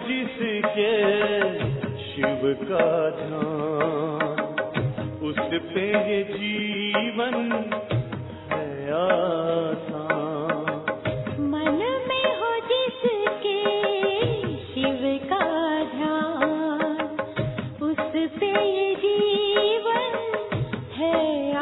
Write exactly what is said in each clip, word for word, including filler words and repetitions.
जिसके शिव का ध्यान, उस पे ये जीवन है आसान। मन में हो जिसके शिव का ध्यान, उस पे ये जीवन है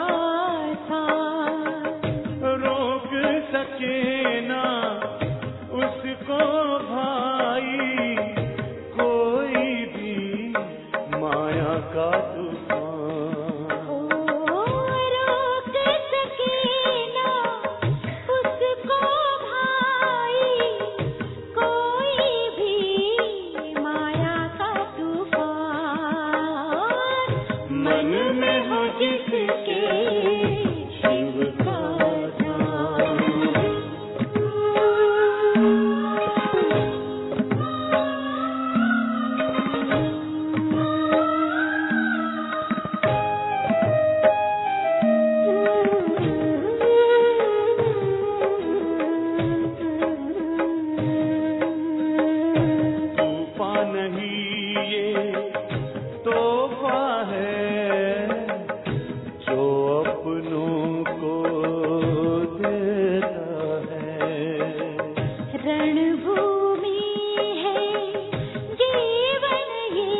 आसान। रोक सके ना उसको भाई कोई भी माया का तूफान। ओ रोक सके ना उसको भाई कोई भी माया का तूफान। मन में हो जिसके शिव का ध्यान। तूफान नहीं ये तोहफा है जो अपनों को देता है। रणभूमि है जीवन ये,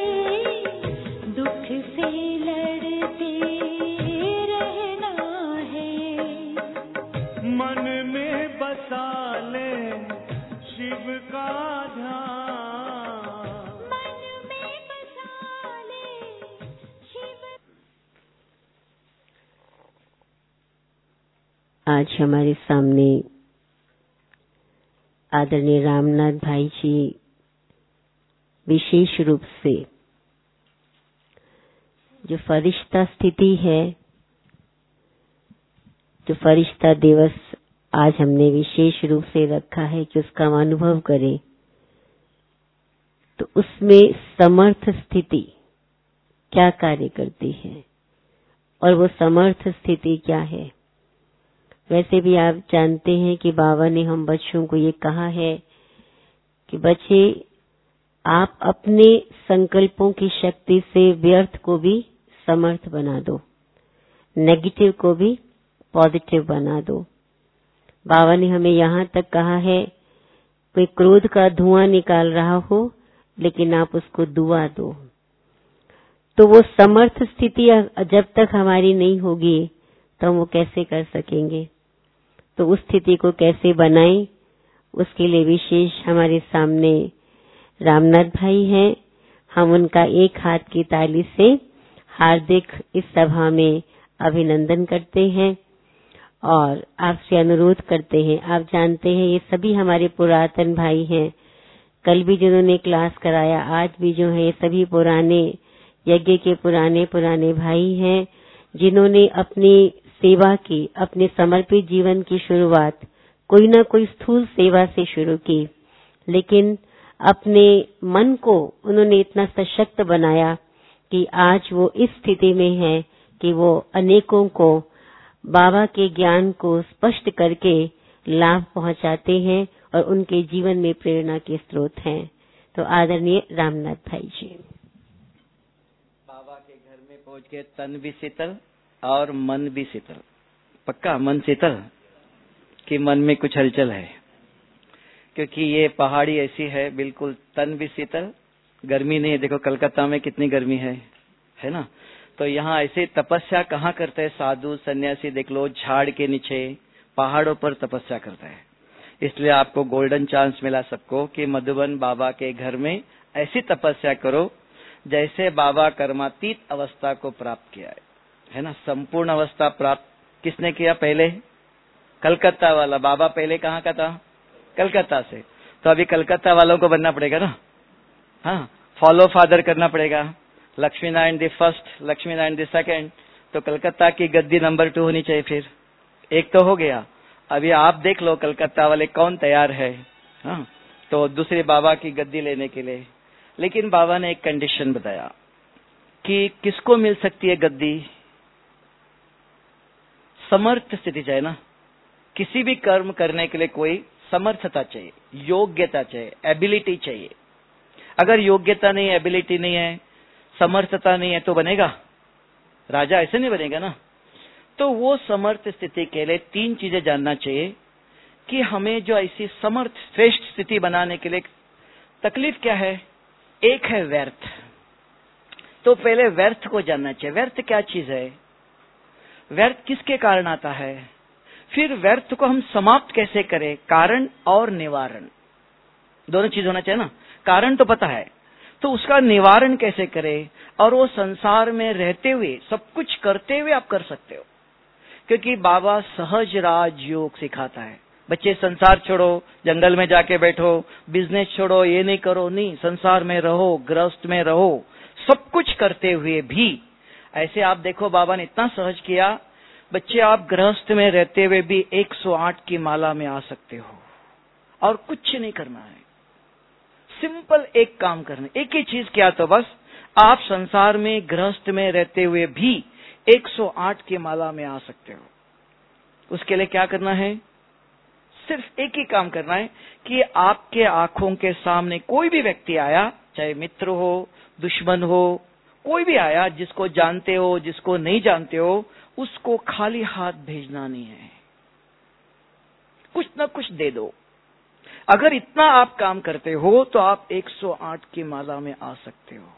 दुख से लड़ते रहना है। मन में बसा ले शिव का ध्यान। मन में बसा ले शिव। आज हमारे सामने आदरणीय रामनाथ भाई जी विशेष रूप से जो फरिश्ता स्थिति है, जो फरिश्ता दिवस आज हमने विशेष रूप से रखा है कि उसका हम अनुभव करें, तो उसमें समर्थ स्थिति क्या कार्य करती है और वो समर्थ स्थिति क्या है। वैसे भी आप जानते हैं कि बाबा ने हम बच्चों को ये कहा है कि बच्चे आप अपने संकल्पों की शक्ति से व्यर्थ को भी समर्थ बना दो, नेगेटिव को भी पॉजिटिव बना दो। बाबा ने हमें यहाँ तक कहा है कोई क्रोध का धुआं निकाल रहा हो लेकिन आप उसको दुआ दो। तो वो समर्थ स्थिति जब तक हमारी नहीं होगी तो हम वो कैसे कर सकेंगे। तो उस स्थिति को कैसे बनाएं, उसके लिए विशेष हमारे सामने रामनाथ भाई हैं। हम उनका एक हाथ की ताली से हार्दिक इस सभा में अभिनंदन करते हैं और आपसे अनुरोध करते हैं। आप जानते हैं ये सभी हमारे पुरातन भाई हैं। कल भी जिन्होंने क्लास कराया, आज भी जो है ये सभी पुराने यज्ञ के पुराने पुराने भाई हैं, जिन्होंने अपनी सेवा की, अपने समर्पित जीवन की शुरुआत कोई ना कोई स्थूल सेवा से शुरू की, लेकिन अपने मन को उन्होंने इतना सशक्त बनाया कि आज वो इस स्थिति में है कि वो अनेकों को बाबा के ज्ञान को स्पष्ट करके लाभ पहुंचाते हैं और उनके जीवन में प्रेरणा के स्रोत हैं। तो आदरणीय रामनाथ भाई जी। बाबा के घर में पहुंच के तन भी शीतल और मन भी शीतल। पक्का मन शीतल कि मन में कुछ हलचल है, क्योंकि ये पहाड़ी ऐसी है बिल्कुल तन भी शीतल, गर्मी नहीं है। देखो कलकत्ता में कितनी गर्मी है, है ना। तो यहाँ ऐसे तपस्या कहाँ करते हैं साधु सन्यासी, देख लो झाड़ के नीचे पहाड़ों पर तपस्या करते हैं। इसलिए आपको गोल्डन चांस मिला सबको कि मधुबन बाबा के घर में ऐसी तपस्या करो जैसे बाबा कर्मातीत अवस्था को प्राप्त किया है, है ना। संपूर्ण अवस्था प्राप्त किसने किया पहले? कलकत्ता वाला बाबा पहले कहाँ का था? कलकत्ता से। तो अभी कलकत्ता वालों को बनना पड़ेगा ना, हाँ, फॉलो फादर करना पड़ेगा। Lakshmi Narayan the first, Lakshmi Narayan the second, तो कलकत्ता की गद्दी नंबर टू होनी चाहिए। फिर एक तो हो गया, अभी आप देख लो कलकत्ता वाले कौन तैयार है, हाँ, तो दूसरे बाबा की गद्दी लेने के लिए। लेकिन बाबा ने एक कंडीशन बताया कि किसको मिल सकती है गद्दी? समर्थ स्थिति चाहिए ना, किसी भी कर्म करने के लिए कोई समर्थता चाहिए, योग्यता चाहिए, एबिलिटी चाहिए, अगर योग्यता नहीं है, एबिलिटी नहीं है, समर्थता नहीं है तो बनेगा राजा? ऐसे नहीं बनेगा ना। तो वो समर्थ स्थिति के लिए तीन चीजें जानना चाहिए कि हमें जो ऐसी समर्थ श्रेष्ठ स्थिति बनाने के लिए तकलीफ क्या है। एक है व्यर्थ। तो पहले व्यर्थ को जानना चाहिए। व्यर्थ क्या चीज है, व्यर्थ किसके कारण आता है, फिर व्यर्थ को हम समाप्त कैसे करें, कारण और निवारण दोनों चीज होना चाहिए ना। कारण तो पता है, तो उसका निवारण कैसे करें, और वो संसार में रहते हुए सब कुछ करते हुए आप कर सकते हो। क्योंकि बाबा सहज राज योग सिखाता है। बच्चे संसार छोड़ो, जंगल में जाके बैठो, बिजनेस छोड़ो, ये नहीं करो, नहीं, संसार में रहो, गृहस्थ में रहो, सब कुछ करते हुए भी। ऐसे आप देखो बाबा ने इतना सहज किया, बच्चे आप गृहस्थ में रहते हुए भी एक सौ आठ की माला में आ सकते हो और कुछ नहीं करना है। सिंपल एक काम करना, एक ही चीज किया तो बस आप संसार में गृहस्थ में रहते हुए भी एक सौ आठ की माला में आ सकते हो। उसके लिए क्या करना है, सिर्फ एक ही काम करना है कि आपके आंखों के सामने कोई भी व्यक्ति आया, चाहे मित्र हो, दुश्मन हो, कोई भी आया, जिसको जानते हो, जिसको नहीं जानते हो, उसको खाली हाथ भेजना नहीं है, कुछ ना कुछ दे दो। अगर इतना आप काम करते हो तो आप एक सौ आठ की माला में आ सकते हो।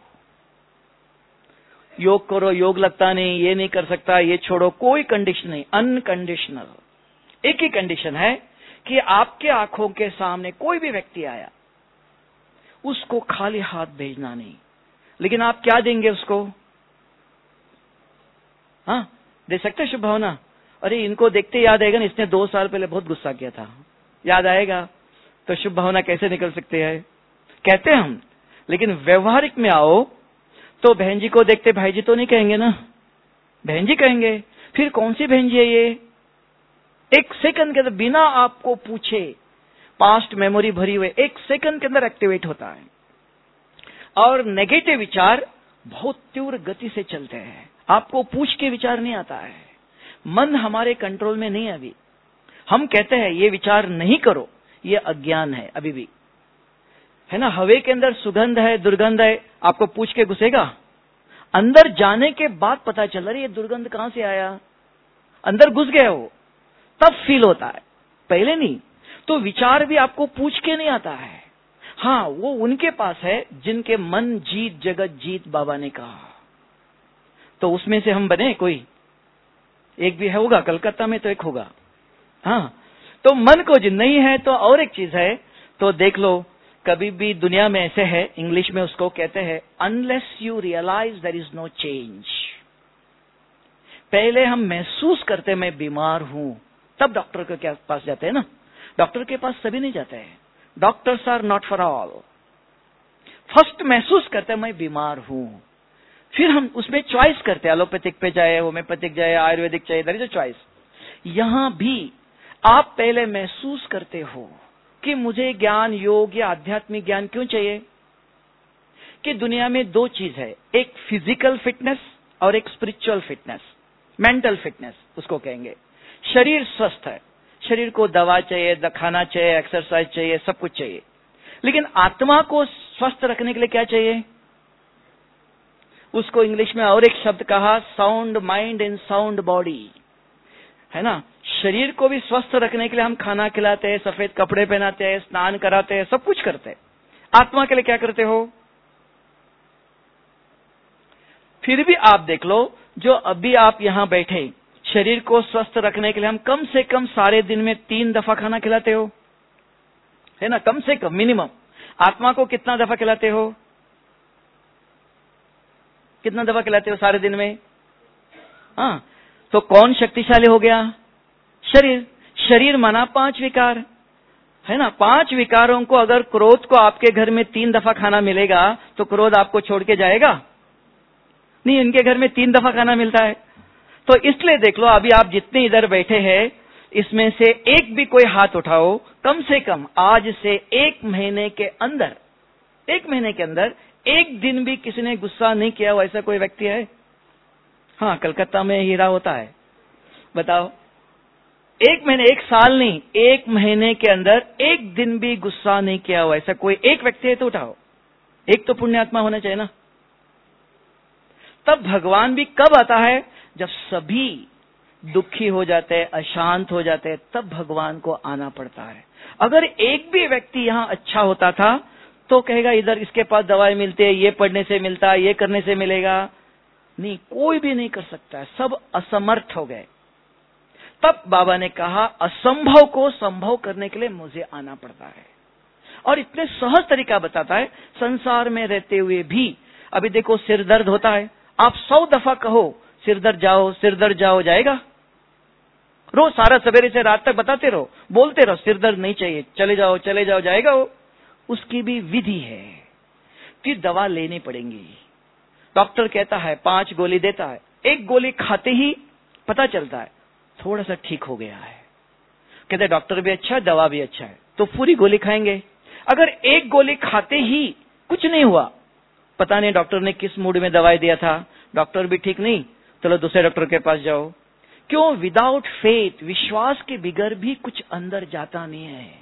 योग करो, योग लगता नहीं, ये नहीं कर सकता, ये छोड़ो, कोई कंडीशन नहीं, अनकंडीशनल। एक ही कंडीशन है कि आपके आंखों के सामने कोई भी व्यक्ति आया, उसको खाली हाथ भेजना नहीं। लेकिन आप क्या देंगे उसको? हाँ, दे सकते शुभ भावना। अरे इनको देखते याद आएगा ना, इसने दो साल पहले बहुत गुस्सा किया था, याद आएगा, तो शुभ भावना कैसे निकल सकते हैं, कहते हैं हम। लेकिन व्यवहारिक में आओ तो बहन जी को देखते भाई जी तो नहीं कहेंगे ना, बहन जी कहेंगे। फिर कौन सी बहन जी है ये? एक सेकंड के अंदर बिना आपको पूछे पास्ट मेमोरी भरी हुए एक सेकंड के अंदर एक्टिवेट होता है। और नेगेटिव विचार बहुत तीव्र गति से चलते हैं, आपको पूछ के विचार नहीं आता है। मन हमारे कंट्रोल में नहीं है अभी। हम कहते हैं ये विचार नहीं करो, ये अज्ञान है अभी भी, है ना। हवा के अंदर सुगंध है, दुर्गंध है, आपको पूछ के घुसेगा? अंदर जाने के बाद पता चल रहा है ये दुर्गंध कहां से आया, अंदर घुस गए हो, तब फील होता है, पहले नहीं। तो विचार भी आपको पूछ के नहीं आता है। हाँ, वो उनके पास है जिनके मन जीत जगत जीत बाबा ने कहा। तो उसमें से हम बने कोई एक भी है, होगा कलकत्ता में तो एक होगा। हाँ, तो मन को जिन नहीं है तो और एक चीज है, तो देख लो कभी भी दुनिया में ऐसे है, इंग्लिश में उसको कहते हैं unless you realise there is no change. पहले हम महसूस करते मैं बीमार हूं, तब डॉक्टर के पास जाते हैं ना। डॉक्टर के पास सभी नहीं जाते हैं, doctors are not for all. First महसूस करते मैं बीमार हूं, फिर हम उसमें चॉइस करते हैं, एलोपैथिक पे जाए, होम्योपैथिक जाए, आयुर्वेदिक चाहिए, दैट इज अ चॉइस। यहां भी आप पहले महसूस करते हो कि मुझे ज्ञान, योग या आध्यात्मिक ज्ञान क्यों चाहिए। कि दुनिया में दो चीज है, एक फिजिकल फिटनेस और एक स्पिरिचुअल फिटनेस, मेंटल फिटनेस उसको कहेंगे। शरीर स्वस्थ है, शरीर को दवा चाहिए, खाना चाहिए, एक्सरसाइज चाहिए, सब कुछ चाहिए। लेकिन आत्मा को स्वस्थ रखने के लिए क्या चाहिए? उसको इंग्लिश में और एक शब्द कहा, sound mind in sound body, है ना। शरीर को भी स्वस्थ रखने के लिए हम खाना खिलाते हैं, सफेद कपड़े पहनाते हैं, स्नान कराते हैं, सब कुछ करते हैं। आत्मा के लिए क्या करते हो? फिर भी आप देख लो, जो अभी आप यहां बैठे, शरीर को स्वस्थ रखने के लिए हम कम से कम सारे दिन में तीन दफा खाना खिलाते हो, है ना, कम से कम मिनिमम। आत्मा को कितना दफा खिलाते हो? कितना दफा खिलाते हो सारे दिन में? हाँ, तो कौन शक्तिशाली हो गया? शरीर। शरीर माना पांच विकार, है ना। पांच विकारों को अगर क्रोध को आपके घर में तीन दफा खाना मिलेगा तो क्रोध आपको छोड़ के जाएगा नहीं, इनके घर में तीन दफा खाना मिलता है। तो इसलिए देख लो, अभी आप जितने इधर बैठे हैं इसमें से एक भी कोई हाथ उठाओ, कम से कम आज से एक महीने के अंदर, एक महीने के अंदर एक दिन भी किसी ने गुस्सा नहीं किया हो, ऐसा कोई व्यक्ति है? हाँ, कलकत्ता में हीरा होता है, बताओ। एक महीने, एक साल नहीं, एक महीने के अंदर एक दिन भी गुस्सा नहीं किया हो, ऐसा कोई एक व्यक्ति है तो उठाओ। एक तो पुण्यात्मा होना चाहिए ना। तब भगवान भी कब आता है? जब सभी दुखी हो जाते हैं, अशांत हो जाते हैं, तब भगवान को आना पड़ता है। अगर एक भी व्यक्ति यहाँ अच्छा होता था तो कहेगा इधर इसके पास दवाई मिलती है, ये पढ़ने से मिलता है, ये करने से मिलेगा। नहीं, कोई भी नहीं कर सकता है, सब असमर्थ हो गए। तब बाबा ने कहा असंभव को संभव करने के लिए मुझे आना पड़ता है। और इतने सहज तरीका बताता है, संसार में रहते हुए भी। अभी देखो सिर दर्द होता है, आप सौ दफा कहो सिर दर्द जाओ, सिर दर्द जाओ, जाएगा? रोज सारा सवेरे से रात तक बताते रहो, बोलते रहो सिर दर्द नहीं चाहिए, चले जाओ चले जाओ, जाएगा वो? उसकी भी विधि है कि दवा लेनी पड़ेगी। डॉक्टर कहता है पांच गोली देता है, एक गोली खाते ही पता चलता है थोड़ा सा ठीक हो गया है। कहते डॉक्टर भी अच्छा है, दवा भी अच्छा है, तो पूरी गोली खाएंगे। अगर एक गोली खाते ही कुछ नहीं हुआ, पता नहीं डॉक्टर ने किस मूड में दवाई दिया था, डॉक्टर भी ठीक नहीं, चलो दूसरे डॉक्टर के पास जाओ। क्यों? विदाउट फेथ, विश्वास के बिगर भी कुछ अंदर जाता नहीं है।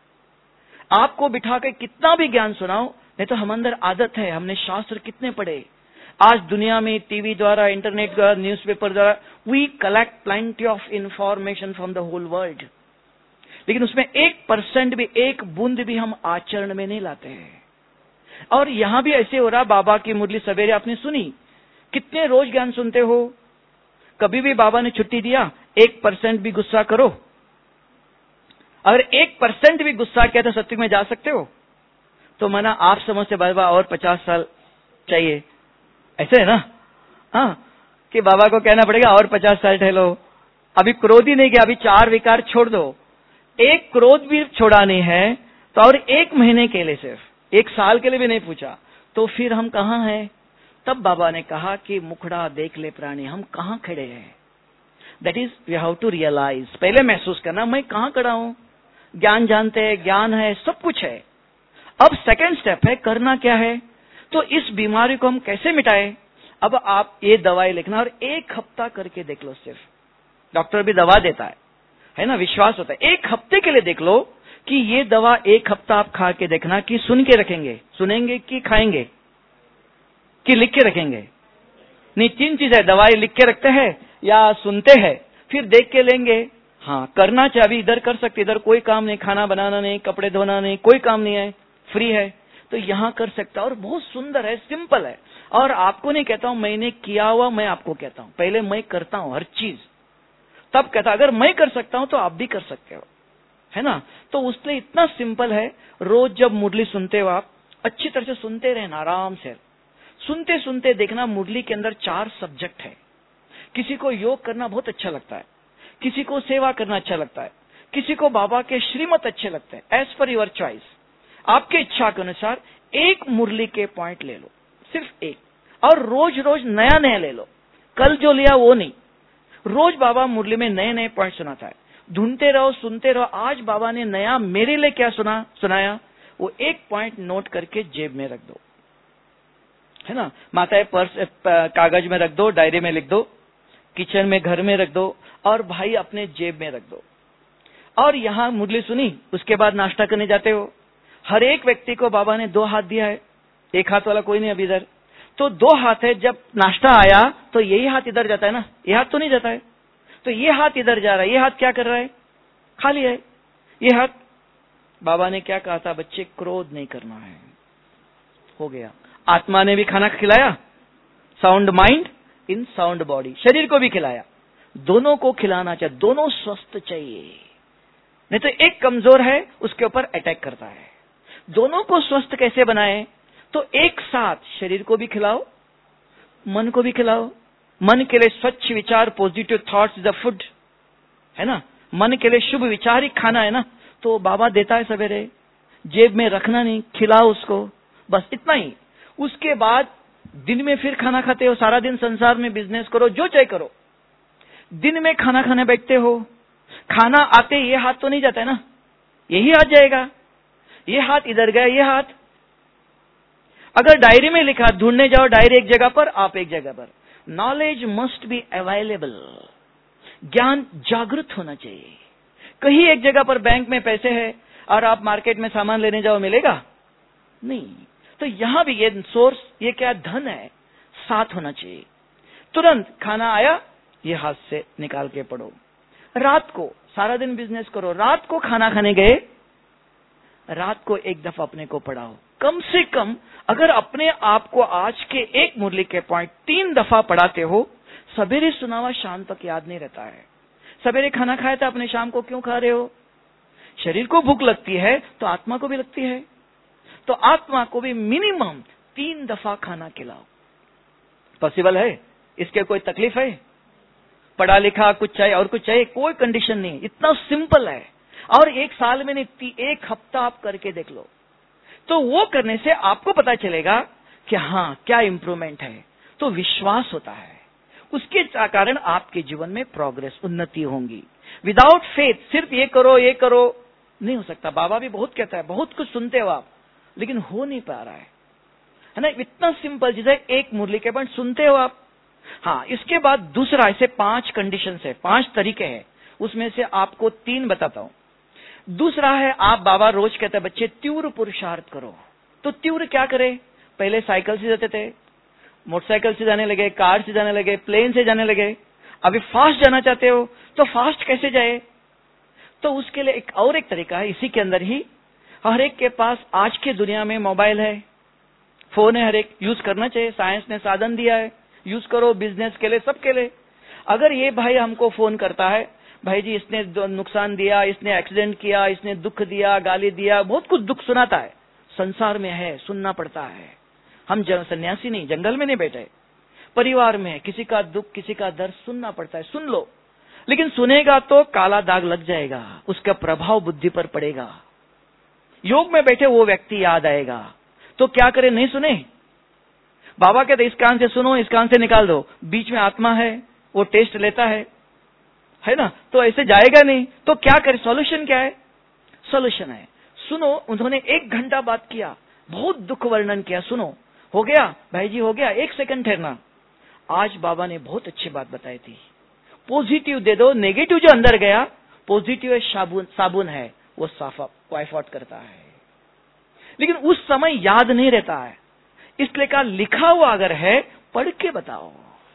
आपको बिठा के कितना भी ज्ञान सुनाओ, नहीं तो हम अंदर आदत है, हमने शास्त्र कितने पढ़े। आज दुनिया में टीवी द्वारा, इंटरनेट द्वारा, न्यूज़पेपर द्वारा we collect plenty of information from the whole world, लेकिन उसमें एक परसेंट भी, एक बूंद भी हम आचरण में नहीं लाते हैं। और यहां भी ऐसे हो रहा। बाबा की मुरली सवेरे आपने सुनी, कितने रोज ज्ञान सुनते हो? कभी भी बाबा ने छुट्टी दिया एक परसेंट भी गुस्सा करो? अगर एक परसेंट भी गुस्सा किया तो सत्युग में जा सकते हो? तो मना आप समझते बाबा और पचास साल चाहिए, ऐसे है ना? हाँ, कि बाबा को कहना पड़ेगा और पचास साल ठहरो। अभी क्रोध ही नहीं किया, अभी चार विकार छोड़ दो। एक क्रोध भी छोड़ा नहीं है तो और एक महीने के लिए, सिर्फ एक साल के लिए भी नहीं पूछा, तो फिर हम कहाँ हैं? तब बाबा ने कहा कि मुखड़ा देख ले प्राणी, हम कहाँ खड़े हैं। That is we have to realise, पहले महसूस करना मैं कहाँ खड़ा हूं। ज्ञान जानते हैं, ज्ञान है, सब कुछ है। अब सेकंड स्टेप है करना क्या है। तो इस बीमारी को हम कैसे मिटाएं? अब आप ये दवाई लिखना और एक हफ्ता करके देख लो। सिर्फ डॉक्टर भी दवा देता है, है ना, विश्वास होता है। एक हफ्ते के लिए देख लो कि ये दवा एक हफ्ता आप खा के देखना कि सुन के रखेंगे, सुनेंगे कि खाएंगे कि लिख के रखेंगे। नहीं, तीन चीज है, दवाई लिख के रखते हैं या सुनते हैं, फिर देख के लेंगे। हाँ, करना चाहिए। अभी इधर कर सकते, इधर कोई काम नहीं, खाना बनाना नहीं, कपड़े धोना नहीं, कोई काम नहीं है, फ्री है, तो यहाँ कर सकता। और बहुत सुंदर है, सिंपल है। और आपको नहीं कहता हूं मैंने किया हुआ, मैं आपको कहता हूं पहले मैं करता हूं हर चीज, तब कहता अगर मैं कर सकता हूं तो आप भी कर सकते हो, है ना। तो उसलिए इतना सिंपल है। रोज जब मुरली सुनते हो आप अच्छी तरह से सुनते रहना, आराम से सुनते सुनते देखना मुरली के अंदर चार सब्जेक्ट है। किसी को योग करना बहुत अच्छा लगता है, किसी को सेवा करना अच्छा लगता है, किसी को बाबा के श्रीमत अच्छे लगते हैं। एज पर योर चॉइस, आपके इच्छा के अनुसार एक मुरली के पॉइंट ले लो, सिर्फ एक, और रोज रोज नया नया ले लो। कल जो लिया वो नहीं, रोज बाबा मुरली में नए नए पॉइंट सुनाता है। ढूंढते रहो, सुनते रहो, आज बाबा ने नया मेरे लिए क्या सुना सुनाया, वो एक पॉइंट नोट करके जेब में रख दो, है ना। माताएं पर्स कागज में रख दो, डायरी में लिख दो, किचन में घर में रख दो, और भाई अपने जेब में रख दो। और यहाँ मुरली सुनी, उसके बाद नाश्ता करने जाते हो। हर एक व्यक्ति को बाबा ने दो हाथ दिया है, एक हाथ वाला कोई नहीं अभी इधर, तो दो हाथ है। जब नाश्ता आया तो यही हाथ इधर जाता है ना, ये हाथ तो नहीं जाता है, तो ये हाथ इधर जा रहा है, ये हाथ क्या कर रहा है, खाली है ये हाथ। बाबा ने क्या कहा था, बच्चे क्रोध नहीं करना है, हो गया। आत्मा ने भी खाना खिलाया, sound mind in sound body, शरीर को भी खिलाया, दोनों को खिलाना चाहिए, दोनों स्वस्थ चाहिए। नहीं तो एक कमजोर है उसके ऊपर अटैक करता है। दोनों को स्वस्थ कैसे बनाए, तो एक साथ शरीर को भी खिलाओ, मन को भी खिलाओ। मन के लिए स्वच्छ विचार, positive thoughts is the food, है ना। मन के लिए शुभ विचार ही खाना है ना, तो बाबा देता है सवेरे, जेब में रखना नहीं, खिलाओ उसको, बस इतना ही। उसके बाद दिन में फिर खाना खाते हो, सारा दिन संसार में बिजनेस करो, जो चाहे करो, दिन में खाना खाने बैठते हो, खाना आते ये हाथ तो नहीं जाता है ना, यही हाथ जाएगा, ये हाथ इधर गया, ये हाथ। अगर डायरी में लिखा, ढूंढने जाओ डायरी एक जगह पर, आप एक जगह पर। नॉलेज मस्ट बी अवेलेबल, ज्ञान जागृत होना चाहिए। कहीं एक जगह पर बैंक में पैसे है और आप मार्केट में सामान लेने जाओ, मिलेगा नहीं। तो यहां भी ये सोर्स, ये क्या धन है, साथ होना चाहिए। तुरंत खाना आया, ये हाथ से निकाल के पढ़ो। रात को सारा दिन बिजनेस करो, रात को खाना खाने गए, रात को एक दफा अपने को पढ़ाओ। कम से कम अगर अपने आप को आज के एक मुरली के पॉइंट तीन दफा पढ़ाते हो, सवेरे सुना हुआ शाम तक याद नहीं रहता है। सवेरे खाना खाया था, अपने शाम को क्यों खा रहे हो? शरीर को भूख लगती है तो आत्मा को भी लगती है, तो आत्मा को भी मिनिमम तीन दफा खाना खिलाओ। पॉसिबल है? इसके कोई तकलीफ है? पढ़ा लिखा कुछ चाहिए और कुछ चाहिए, कोई कंडीशन नहीं, इतना सिंपल है। और एक साल में नहीं, एक हफ्ता आप करके देख लो, तो वो करने से आपको पता चलेगा कि हाँ क्या इंप्रूवमेंट है। तो विश्वास होता है, उसके कारण आपके जीवन में प्रोग्रेस, उन्नति होंगी। विदाउट फेथ सिर्फ ये करो ये करो नहीं हो सकता। बाबा भी बहुत कहता है, बहुत कुछ सुनते हो आप, लेकिन हो नहीं पा रहा है, है ना। इतना सिंपल चीज है, एक मुरली के बाद सुनते हो आप। हाँ, इसके बाद दूसरा, ऐसे पांच कंडीशन है, पांच तरीके हैं, उसमें से आपको तीन बताता हूं। दूसरा है, आप बाबा रोज कहते हैं बच्चे तीव्र पुरुषार्थ करो। तो तीव्र क्या करे? पहले साइकिल से जाते थे, मोटरसाइकिल से जाने लगे, कार से जाने लगे, प्लेन से जाने लगे, अभी फास्ट जाना चाहते हो तो फास्ट कैसे जाए? तो उसके लिए एक और एक तरीका है, इसी के अंदर ही। हर एक के पास आज के दुनिया में मोबाइल है, फोन है, हर एक यूज करना चाहिए। साइंस ने साधन दिया है, यूज करो, बिजनेस के लिए, सबके लिए। अगर ये भाई हमको फोन करता है, भाई जी इसने नुकसान दिया, इसने एक्सीडेंट किया, इसने दुख दिया, गाली दिया, बहुत कुछ दुख सुनाता है, संसार में है, सुनना पड़ता है। हम सन्यासी नहीं, जंगल में नहीं बैठे, परिवार में किसी का दुख, किसी का दर्द सुनना पड़ता है, सुन लो। लेकिन सुनेगा तो काला दाग लग जाएगा, उसका प्रभाव बुद्धि पर पड़ेगा। योग में बैठे वो व्यक्ति याद आएगा, तो क्या करे? नहीं सुने। बाबा कहते इस कान से सुनो, इस कान से निकाल दो। बीच में आत्मा है, वो टेस्ट लेता है, है ना, तो ऐसे जाएगा नहीं। तो क्या करे? सॉल्यूशन क्या है? सॉल्यूशन है, सुनो। उन्होंने एक घंटा बात किया, बहुत दुख वर्णन किया, सुनो। हो गया भाई जी, हो गया, एक सेकंड ठहरना। आज बाबा ने बहुत अच्छी बात बताई थी, पॉजिटिव दे दो। नेगेटिव जो अंदर गया, पॉजिटिव साबुन साबुन है, वो साफ वाइफ आउट करता है। लेकिन उस समय याद नहीं रहता है, इसलिए कहा लिखा हुआ अगर है, पढ़ के बताओ,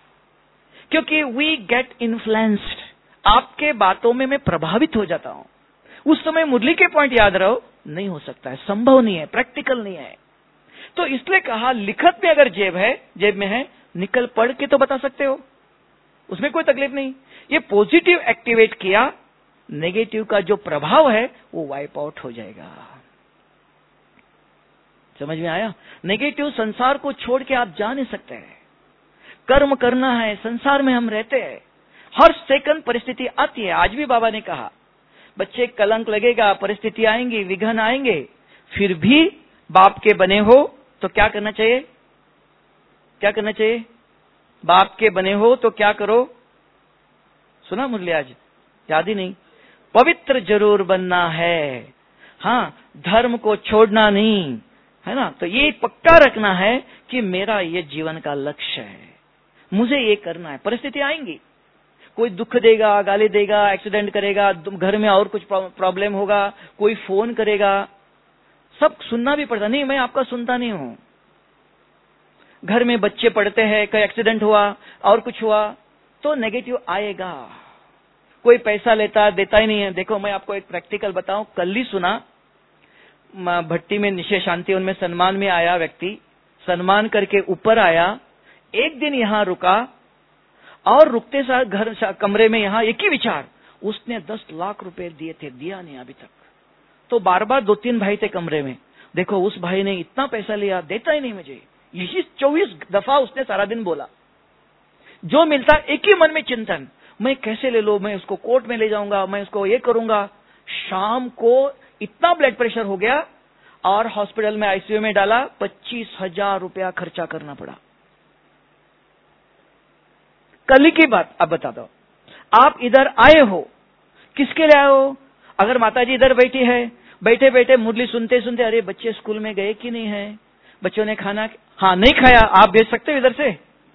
क्योंकि वी गेट इन्फ्लुएंस्ड। आपके बातों में मैं प्रभावित हो जाता हूं। उस समय मुरली के पॉइंट याद रहो, नहीं हो सकता है, संभव नहीं है, प्रैक्टिकल नहीं है। तो इसलिए कहा लिखत में अगर जेब है, जेब में है, निकल पढ़ के तो बता सकते हो, उसमें कोई तकलीफ नहीं। ये पॉजिटिव एक्टिवेट किया, नेगेटिव का जो प्रभाव है वो वाइप आउट हो जाएगा। समझ में आया? नेगेटिव संसार को छोड़ के आप जा नहीं सकते हैं। कर्म करना है, संसार में हम रहते हैं, हर सेकंड परिस्थिति आती है। आज भी बाबा ने कहा बच्चे कलंक लगेगा, परिस्थिति आएंगी, विघ्न आएंगे, फिर भी बाप के बने हो तो क्या करना चाहिए? क्या करना चाहिए? बाप के बने हो तो क्या करो? सुना मुरली आज? याद ही नहीं। पवित्र जरूर बनना है, हाँ, धर्म को छोड़ना नहीं, है ना। तो ये पक्का रखना है कि मेरा ये जीवन का लक्ष्य है, मुझे ये करना है। परिस्थिति आएंगी, कोई दुख देगा, गाली देगा, एक्सीडेंट करेगा, घर में और कुछ प्रॉब्लम होगा, कोई फोन करेगा, सब सुनना भी पड़ता। नहीं, मैं आपका सुनता नहीं हूं। घर में बच्चे पढ़ते हैं, कोई एक्सीडेंट हुआ और कुछ हुआ तो नेगेटिव आएगा। कोई पैसा लेता देता ही नहीं है। देखो मैं आपको एक प्रैक्टिकल बताऊं, कल ही सुना, भट्टी में निशे शांति उनमें सम्मान में आया व्यक्ति, सम्मान करके ऊपर आया, एक दिन यहां रुका और रुकते साथ घर कमरे में यहां एक ही विचार, उसने दस लाख रुपए दिए थे, दिया नहीं अभी तक। तो बार बार दो तीन भाई थे कमरे में, देखो उस भाई ने इतना पैसा लिया, देता ही नहीं मुझे। यही चौबीस दफा उसने सारा दिन बोला। जो मिलता एक ही मन में चिंतन, मैं कैसे ले लो, मैं उसको कोर्ट में ले जाऊंगा, मैं उसको ये करूंगा। शाम को इतना ब्लड प्रेशर हो गया और हॉस्पिटल में आईसीयू में डाला, पच्चीस हजार रुपया खर्चा करना पड़ा। कल की बात अब बता दो, आप इधर आए हो, किसके लिए आए हो? अगर माताजी इधर बैठी है, बैठे बैठे मुरली सुनते सुनते, अरे बच्चे स्कूल में गए कि नहीं है, बच्चों ने खाना, हाँ नहीं खाया, आप भेज सकते हो इधर से,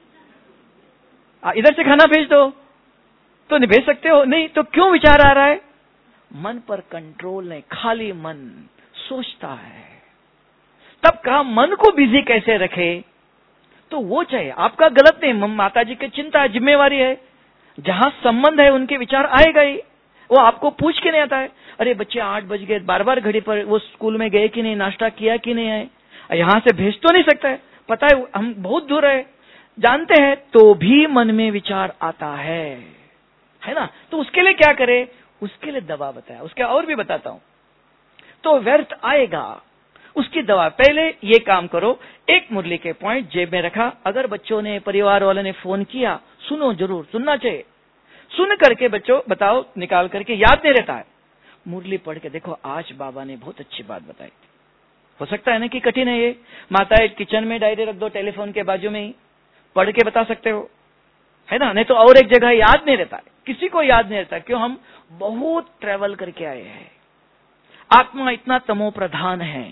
इधर से खाना भेज दो, तो नहीं भेज सकते हो? नहीं, तो क्यों विचार आ रहा है? मन पर कंट्रोल नहीं, खाली मन सोचता है। तब कहा मन को बिजी कैसे रखे, तो वो चाहिए। आपका गलत नहीं, माता जी की चिंता जिम्मेवारी है, जहां संबंध है उनके विचार आएगा ही। वो आपको पूछ के नहीं आता है, अरे बच्चे आठ बज गए, बार बार घड़ी पर वो स्कूल में गए कि नहीं, नाश्ता किया कि नहीं है, यहां से भेज तो नहीं सकता है, पता है हम बहुत दूर है, जानते हैं, तो भी मन में विचार आता है, है ना। तो उसके लिए क्या करे, उसके लिए दवा बताया, उसके और भी बताता हूं। तो व्यर्थ आएगा, उसकी दवा, पहले ये काम करो, एक मुरली के पॉइंट जेब में रखा, अगर बच्चों ने, परिवार वालों ने फोन किया, सुनो, जरूर सुनना चाहिए, सुन करके बच्चों बताओ, निकाल करके, याद नहीं रहता है, मुरली पढ़ के देखो, आज बाबा ने बहुत अच्छी बात बताई। हो सकता है ना कि कठिन है ये, माता किचन में डायरी रख दो, टेलीफोन के बाजू में ही पढ़ के बता सकते हो, है ना, नहीं तो और एक जगह याद नहीं रहता है, किसी को याद नहीं रहता, क्यों, हम बहुत ट्रेवल करके आए हैं, आत्मा इतना तमो प्रधान है।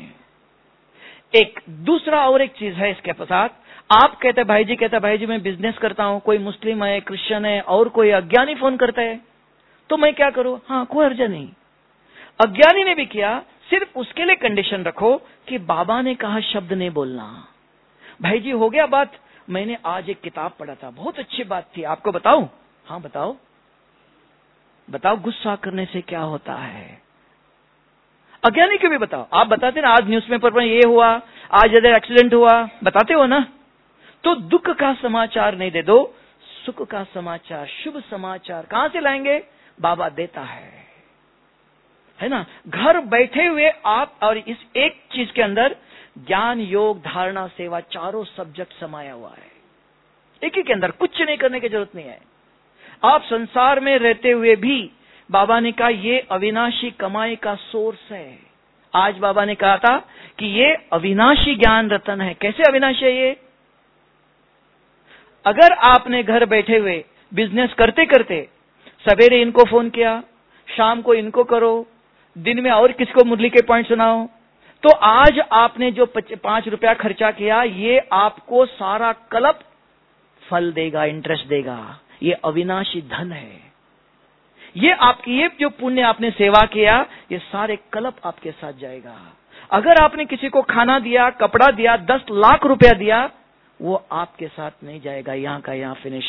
एक दूसरा और एक चीज है इसके साथ, आप कहते भाई जी, कहते भाई जी मैं बिजनेस करता हूं, कोई मुस्लिम है, क्रिश्चियन है, और कोई अज्ञानी फोन करता है, तो मैं क्या करूं, हाँ कोई हर्ज नहीं, अज्ञानी ने भी किया, सिर्फ उसके लिए कंडीशन रखो कि बाबा ने कहा शब्द नहीं बोलना। भाई जी हो गया बात, मैंने आज एक किताब पढ़ा था, बहुत अच्छी बात थी, आपको बताऊं, हाँ बताओ बताओ, गुस्सा करने से क्या होता है, अज्ञानी को भी बताओ, आप बताते ना, आज न्यूज़पेपर में ये हुआ, आज इधर एक्सीडेंट हुआ, बताते हो ना, तो दुख का समाचार नहीं दे दो, सुख का समाचार, शुभ समाचार कहां से लाएंगे, बाबा देता है, है ना। घर बैठे हुए आप, और इस एक चीज के अंदर ज्ञान, योग, धारणा, सेवा, चारों सब्जेक्ट समाया हुआ है, एक ही के अंदर, कुछ नहीं करने की जरूरत नहीं है। आप संसार में रहते हुए भी, बाबा ने कहा ये अविनाशी कमाई का सोर्स है। आज बाबा ने कहा था कि ये अविनाशी ज्ञान रतन है। कैसे अविनाशी है ये, अगर आपने घर बैठे हुए बिजनेस करते करते सवेरे इनको फोन किया, शाम को इनको करो, दिन में और किसको मुरली के पॉइंट सुनाओ, तो आज आपने जो पांच रुपया खर्चा किया, ये आपको सारा कल्प फल देगा, इंटरेस्ट देगा। ये अविनाशी धन है। ये आपकी, ये जो पुण्य आपने सेवा किया, ये सारे कल्प आपके साथ जाएगा। अगर आपने किसी को खाना दिया, कपड़ा दिया, दस लाख रुपया दिया, वो आपके साथ नहीं जाएगा, यहां का यहां फिनिश।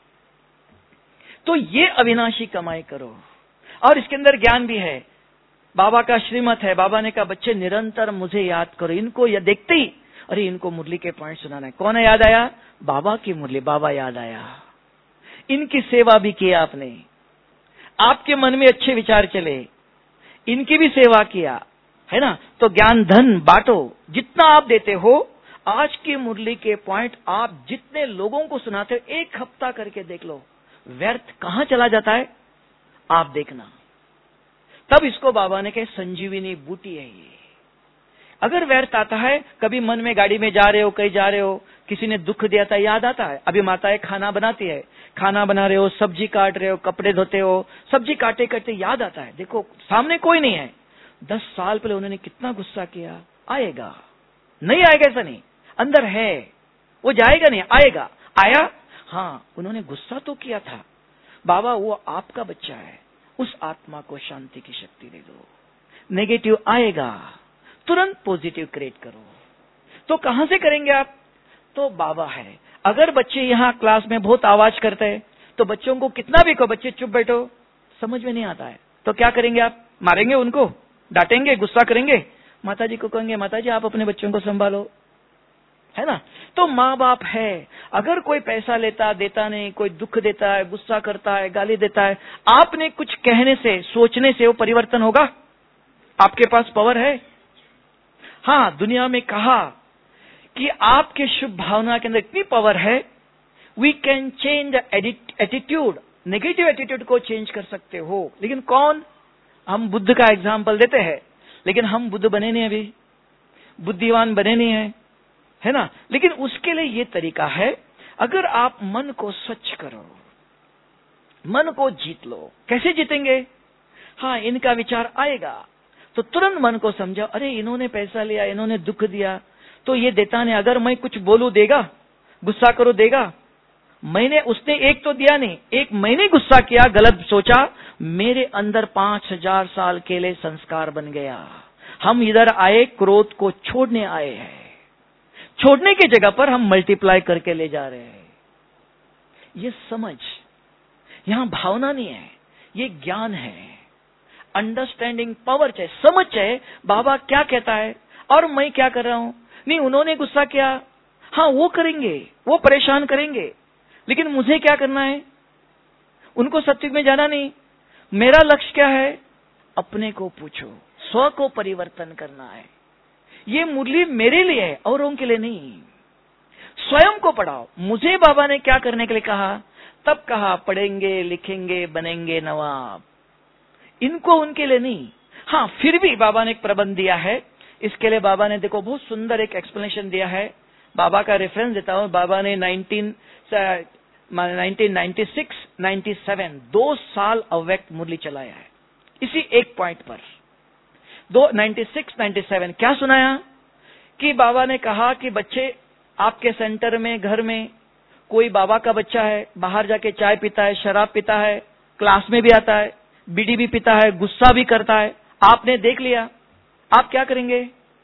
तो ये अविनाशी कमाई करो, और इसके अंदर ज्ञान भी है। बाबा का श्रीमत है, बाबा ने कहा बच्चे निरंतर मुझे याद करो, इनको या देखते ही अरे इनको मुरली के पॉइंट सुनाना है, कौन याद आया, बाबा की मुरली, बाबा याद आया। इनकी सेवा भी किया आपने, आपके मन में अच्छे विचार चले, इनकी भी सेवा किया, है ना। तो ज्ञान धन बांटो, जितना आप देते हो। आज की मुरली के पॉइंट आप जितने लोगों को सुनाते हो, एक हफ्ता करके देख लो, व्यर्थ कहां चला जाता है, आप देखना। तब इसको बाबा ने कहा संजीवनी बूटी है ये। अगर व्यर्थ आता है, कभी मन में गाड़ी में जा रहे हो, कहीं जा रहे हो, किसी ने दुख दिया था, याद आता है। अभी माताएं खाना बनाती है, खाना बना रहे हो, सब्जी काट रहे हो, कपड़े धोते हो, सब्जी काटे काटते याद आता है, देखो सामने कोई नहीं है, दस साल पहले उन्होंने कितना गुस्सा किया, आएगा नहीं आएगा ऐसा नहीं, अंदर है, वो जाएगा नहीं, आएगा। आया, हाँ उन्होंने गुस्सा तो किया था, बाबा वो आपका बच्चा है, उस आत्मा को शांति की शक्ति दे दो। नेगेटिव आएगा, तुरंत पॉजिटिव क्रिएट करो। तो कहां से करेंगे आप, तो बाबा है। अगर बच्चे यहाँ क्लास में बहुत आवाज करते हैं, तो बच्चों को कितना भी कहो बच्चे चुप बैठो, समझ में नहीं आता है, तो क्या करेंगे आप, मारेंगे उनको, डांटेंगे, गुस्सा करेंगे, माता जी को कहेंगे माता जी आप अपने बच्चों को संभालो, है ना। तो माँ बाप है, अगर कोई पैसा लेता देता नहीं, कोई दुख देता है, गुस्सा करता है, गाली देता है, आपने कुछ कहने से, सोचने से वो परिवर्तन होगा, आपके पास पावर है। हाँ, दुनिया में कहा कि आपके शुभ भावना के अंदर इतनी पावर है, we can change attitude, negative attitude को चेंज कर सकते हो। लेकिन कौन, हम बुद्ध का एग्जाम्पल देते हैं, लेकिन हम बुद्ध बने नहीं, अभी बुद्धिमान बने नहीं है, है ना। लेकिन उसके लिए ये तरीका है, अगर आप मन को स्वच्छ करो, मन को जीत लो। कैसे जीतेंगे, हाँ इनका विचार आएगा तो तुरंत मन को समझो, अरे इन्होंने पैसा लिया, इन्होंने दुख दिया, तो ये देता नहीं, अगर मैं कुछ बोलूं देगा, गुस्सा करो देगा, मैंने, उसने एक तो दिया नहीं, एक मैंने गुस्सा किया, गलत सोचा, मेरे अंदर पांच हजार साल के लिए संस्कार बन गया। हम इधर आए क्रोध को छोड़ने आए हैं, छोड़ने की जगह पर हम मल्टीप्लाई करके ले जा रहे हैं। ये समझ, यहां भावना नहीं है, ये ज्ञान है। अंडरस्टैंडिंग पावर चाहिए, समझ चाहिए बाबा क्या कहता है और मैं क्या कर रहा हूं। नहीं, उन्होंने गुस्सा किया, हाँ वो करेंगे, वो परेशान करेंगे, लेकिन मुझे क्या करना है? उनको सत्युग में जाना नहीं। मेरा लक्ष्य क्या है? अपने को पूछो, स्व को परिवर्तन करना है। ये मुरली मेरे लिए है, औरों के लिए नहीं। स्वयं को पढ़ाओ। मुझे बाबा ने क्या करने के लिए कहा? तब कहा पढ़ेंगे, लिखेंगे, बनेंगे नवाब। इनको उनके लिए नहीं। हाँ, फिर भी बाबा ने एक प्रबंध दिया है। इसके लिए बाबा ने देखो बहुत सुंदर एक एक्सप्लेनेशन दिया है। बाबा का रेफरेंस देता हूं। बाबा ने nineteen nineteen ninety six ninety seven दो साल अव्यक्त मुरली चलाया है इसी एक पॉइंट पर। दो नाइंटी सिक्स नाइंटी सेवन क्या सुनाया कि बाबा ने कहा कि बच्चे, आपके सेंटर में, घर में कोई बाबा का बच्चा है, बाहर जाके चाय पीता है, शराब पीता है, क्लास में भी आता है, बीड़ी भी पीता है, गुस्सा भी करता है, आपने देख लिया, आप क्या करेंगे?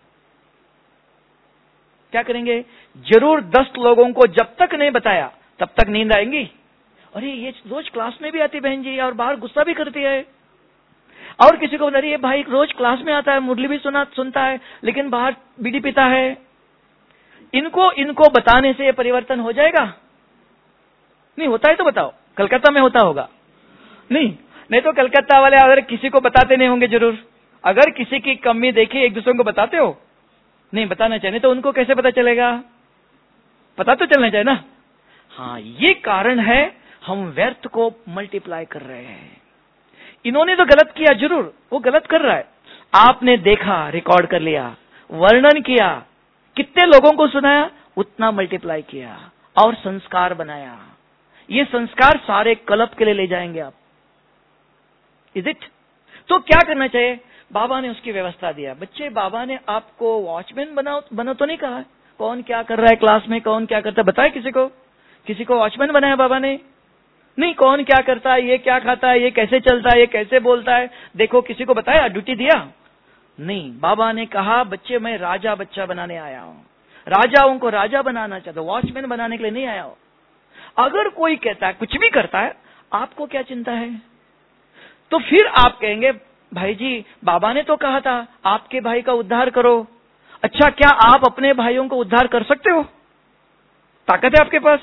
क्या करेंगे? जरूर दस लोगों को जब तक नहीं बताया तब तक नींद आएंगी। अरे ये रोज क्लास में भी आती बहन जी और बाहर गुस्सा भी करती है। और किसी को बता रही है भाई रोज क्लास में आता है, मुरली भी सुना सुनता है, लेकिन बाहर बीड़ी पीता है। इनको इनको बताने से ये परिवर्तन हो जाएगा? नहीं होता है तो बताओ। कलकत्ता में होता होगा? नहीं, नहीं तो कलकत्ता वाले अगर किसी को बताते नहीं होंगे जरूर। अगर किसी की कमी देखी एक दूसरे को बताते हो? नहीं बताना चाहिए, तो उनको कैसे पता चलेगा? पता तो चलना चाहिए ना। हाँ, ये कारण है हम व्यर्थ को मल्टीप्लाई कर रहे हैं। इन्होंने तो गलत किया, जरूर वो गलत कर रहा है। आपने देखा, रिकॉर्ड कर लिया, वर्णन किया, कितने लोगों को सुनाया, उतना मल्टीप्लाई किया और संस्कार बनाया। ये संस्कार सारे क्लब के लिए ले जाएंगे आप। Is it? तो क्या करना चाहिए? बाबा ने उसकी व्यवस्था दिया। बच्चे, बाबा ने आपको वॉचमैन बनाओ बनो तो नहीं कहा। कौन क्या कर रहा है क्लास में, कौन क्या करता है बताए किसी को? किसी को वॉचमैन बनाया बाबा ने? नहीं। कौन क्या करता है, ये क्या खाता है, ये कैसे चलता है, ये कैसे बोलता है, देखो किसी को बताया, ड्यूटी दिया? नहीं। बाबा ने कहा बच्चे मैं राजा बच्चा बनाने आया हूं, राजाओं को राजा बनाना चाहता हूं, वॉचमैन बनाने के लिए नहीं आया हूं। अगर कोई कहता है, कुछ भी करता है, आपको क्या चिंता है? तो फिर आप कहेंगे भाई जी बाबा ने तो कहा था आपके भाई का उद्धार करो। अच्छा, क्या आप अपने भाइयों को उद्धार कर सकते हो? ताकत है आपके पास?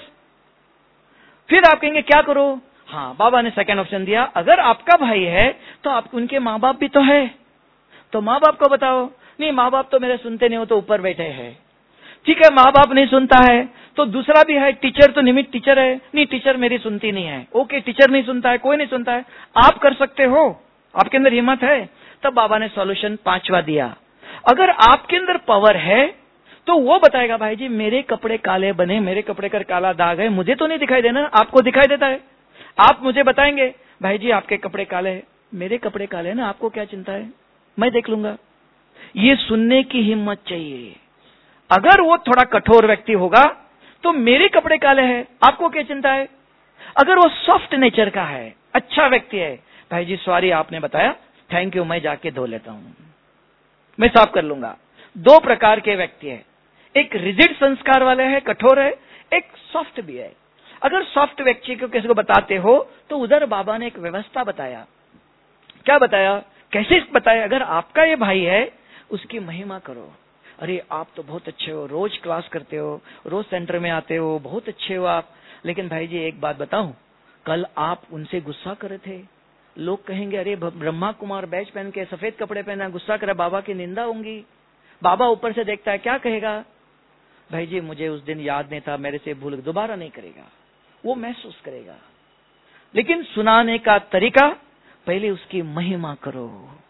फिर आप कहेंगे क्या करो? हाँ, बाबा ने सेकंड ऑप्शन दिया, अगर आपका भाई है तो आप उनके माँ बाप भी तो है, तो माँ बाप को बताओ। नहीं, माँ बाप तो मेरे सुनते नहीं, हो तो ऊपर बैठे हैं। ठीक है, माँ बाप नहीं सुनता है तो दूसरा भी है, टीचर तो निमित्त टीचर है। नहीं, टीचर मेरी सुनती नहीं है। ओके, टीचर नहीं सुनता है, कोई नहीं सुनता है, आप कर सकते हो, आपके अंदर हिम्मत है। तब बाबा ने सॉल्यूशन पांचवा दिया, अगर आपके अंदर पावर है तो वो बताएगा भाई जी मेरे कपड़े काले बने, मेरे कपड़े का काला दाग है, मुझे तो नहीं दिखाई देना, आपको दिखाई देता है। आप मुझे बताएंगे भाई जी आपके कपड़े काले हैं, मेरे कपड़े काले हैं ना, आपको क्या चिंता है, मैं देख लूंगा। ये सुनने की हिम्मत चाहिए। अगर वो थोड़ा कठोर व्यक्ति होगा तो मेरे कपड़े काले हैं, आपको क्या चिंता है। अगर वो सॉफ्ट नेचर का है, अच्छा व्यक्ति है, भाई जी सॉरी आपने बताया, थैंक यू, मैं जाके धो लेता हूं, मैं साफ कर लूंगा। दो प्रकार के व्यक्ति है, एक रिजिड संस्कार वाले है, कठोर है, एक सॉफ्ट भी है। अगर सॉफ्ट व्यक्ति को किसी को बताते हो तो उधर बाबा ने एक व्यवस्था बताया। क्या बताया, कैसे बताया? अगर आपका ये भाई है उसकी महिमा करो। अरे आप तो बहुत अच्छे हो, रोज क्लास करते हो, रोज सेंटर में आते हो, बहुत अच्छे हो आप, लेकिन भाई जी एक बात बताऊं, कल आप उनसे गुस्सा कर रहे थे, लोग कहेंगे अरे ब्रह्मा कुमार बैच पहन के सफेद कपड़े पहना गुस्सा करे, बाबा की निंदा होंगी। बाबा ऊपर से देखता है, क्या कहेगा, भाई जी मुझे उस दिन याद नहीं था, मेरे से भूल, दोबारा नहीं करेगा, वो महसूस करेगा। लेकिन सुनाने का तरीका, पहले उसकी महिमा करो,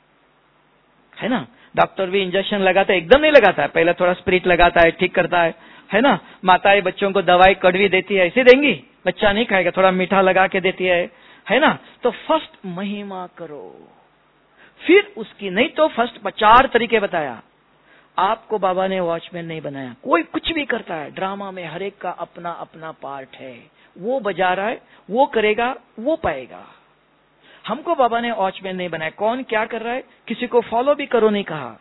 है ना। डॉक्टर भी इंजेक्शन लगाता है, एकदम नहीं लगाता है, पहले थोड़ा स्पिरिट लगाता है, ठीक करता है, है ना। माताएं बच्चों को दवाई कड़वी देती है, ऐसे देंगी, बच्चा नहीं खाएगा, थोड़ा मीठा लगा के देती है, है ना। तो फर्स्ट महिमा करो, फिर उसकी, नहीं तो फर्स्ट चार तरीके बताया। आपको बाबा ने वॉचमैन नहीं बनाया, कोई कुछ भी करता है, ड्रामा में हर एक का अपना अपना पार्ट है, वो बजा रहा है, वो करेगा, वो पाएगा। हमको बाबा ने वॉचमैन नहीं बनाया, कौन क्या कर रहा है किसी को फॉलो भी करो नहीं कहा,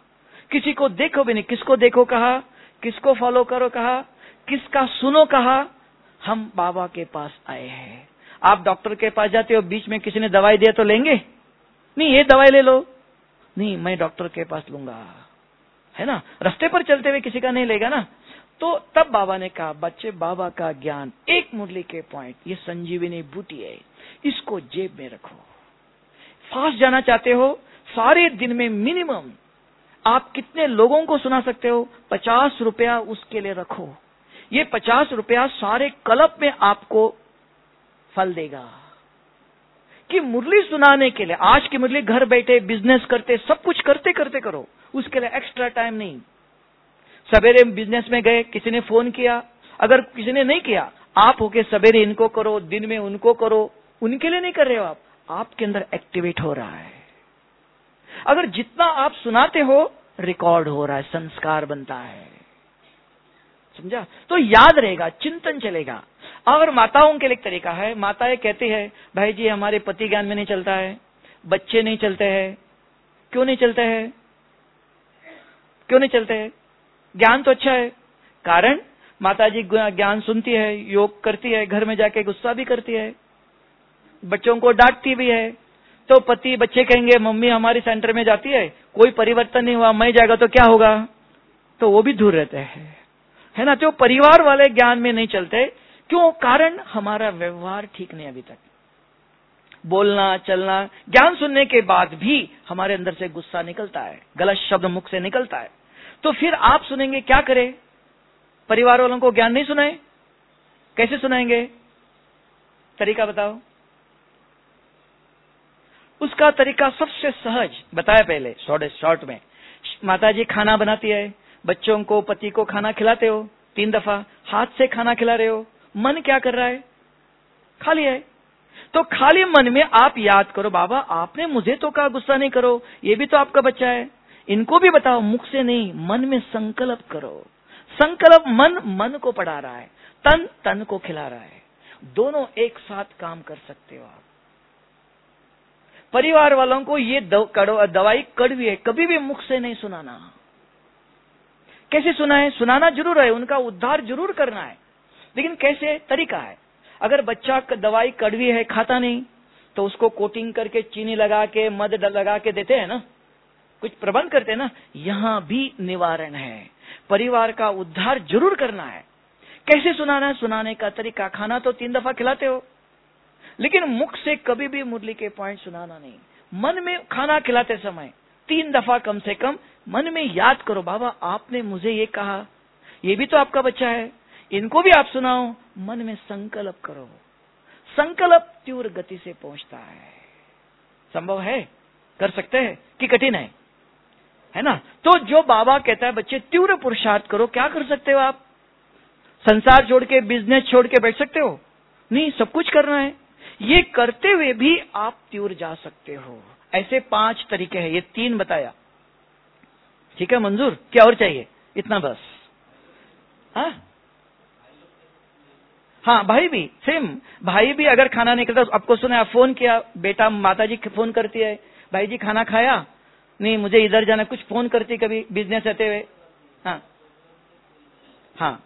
किसी को देखो भी नहीं। किसको देखो कहा, किसको फॉलो करो कहा, किसका सुनो कहा। हम बाबा के पास आए हैं। आप डॉक्टर के पास जाते हो, बीच में किसी ने दवाई दिया तो लेंगे नहीं, ये दवाई ले लो, नहीं मैं डॉक्टर के पास लूंगा, है ना। रास्ते पर चलते हुए किसी का नहीं लेगा ना। तो तब बाबा ने कहा, बच्चे बाबा का ज्ञान एक मुरली के पॉइंट, ये संजीवनी बूटी है, इसको जेब में रखो। फास्ट जाना चाहते हो, सारे दिन में मिनिमम आप कितने लोगों को सुना सकते हो, पचास रुपया उसके लिए रखो। ये पचास रुपया सारे कल्प में आपको फल देगा। कि मुरली सुनाने के लिए, आज की मुरली घर बैठे बिजनेस करते, सब कुछ करते करते करो, उसके लिए एक्स्ट्रा टाइम नहीं। सवेरे बिजनेस में गए, किसी ने फोन किया, अगर किसी ने नहीं किया, आप होके सवेरे इनको करो, दिन में उनको करो, उनके लिए नहीं कर रहे हो आप, आपके अंदर एक्टिवेट हो रहा है। अगर जितना आप सुनाते हो रिकॉर्ड हो रहा है, संस्कार बनता है, समझा। तो याद रहेगा, चिंतन चलेगा। और माताओं के लिए एक तरीका है, माताएं कहती है भाई जी हमारे पति ज्ञान में नहीं चलता है, बच्चे नहीं चलते हैं। क्यों नहीं चलते हैं, क्यों नहीं चलते हैं? ज्ञान तो अच्छा है। कारण माता जी ज्ञान सुनती है, योग करती है, घर में जाके गुस्सा भी करती है, बच्चों को डांटती भी है। तो पति बच्चे कहेंगे मम्मी हमारी सेंटर में जाती है, कोई परिवर्तन नहीं हुआ, मैं जाएगा तो क्या होगा, तो वो भी दूर रहते हैं, है ना। तो परिवार वाले ज्ञान में नहीं चलते। क्यों? कारण हमारा व्यवहार ठीक नहीं, अभी तक बोलना चलना, ज्ञान सुनने के बाद भी हमारे अंदर से गुस्सा निकलता है, गलत शब्द मुख से निकलता है। तो फिर आप सुनेंगे, क्या करें? परिवार वालों को ज्ञान नहीं सुनाए, कैसे सुनाएंगे? तरीका बताओ। उसका तरीका सबसे सहज बताया पहले शॉर्ट में। माता जी खाना बनाती है, बच्चों को पति को खाना खिलाते हो, तीन दफा हाथ से खाना खिला रहे हो, मन क्या कर रहा है? खाली है। तो खाली मन में आप याद करो, बाबा आपने मुझे तो कहा गुस्सा नहीं करो, ये भी तो आपका बच्चा है, इनको भी बताओ, मुख से नहीं, मन में संकल्प करो। संकल्प मन मन को पढ़ा रहा है, तन तन को खिला रहा है, दोनों एक साथ काम कर सकते हो आप। परिवार वालों को ये दवाई कड़वी है, कभी भी मुख से नहीं सुनाना। कैसे सुनाए? सुनाना जरूर है, उनका उद्धार जरूर करना है, लेकिन कैसे? तरीका है। अगर बच्चा दवाई कड़वी है, खाता नहीं, तो उसको कोटिंग करके चीनी लगा के मध लगा के देते हैं ना, कुछ प्रबंध करते हैं ना, यहां भी निवारण है। परिवार का उद्धार जरूर करना है। कैसे सुनाना है? सुनाने का तरीका, खाना तो तीन दफा खिलाते हो, लेकिन मुख से कभी भी मुरली के पॉइंट सुनाना नहीं। मन में खाना खिलाते समय तीन दफा कम से कम मन में याद करो, बाबा आपने मुझे ये कहा, ये भी तो आपका बच्चा है, इनको भी आप सुनाओ। मन में संकल्प करो। संकल्प तीव्र गति से पहुंचता है। संभव है? कर सकते हैं कि कठिन है? है ना। तो जो बाबा कहता है बच्चे तीव्र पुरुषार्थ करो, क्या कर सकते हो आप? संसार छोड़ के, बिजनेस छोड़ के बैठ सकते हो? नहीं, सब कुछ करना है। ये करते हुए भी आप तीव्र जा सकते हो। ऐसे पांच तरीके हैं, ये तीन बताया, ठीक है मंजूर? क्या और चाहिए? इतना बस। हाँ हाँ, भाई भी सेम। भाई भी अगर खाना नहीं करता, आपको सुना, फोन किया, बेटा माता जी फोन करती है, भाई जी खाना खाया? नहीं, मुझे इधर जाना, कुछ फोन करती कभी बिजनेस रहते हुए। हाँ हाँ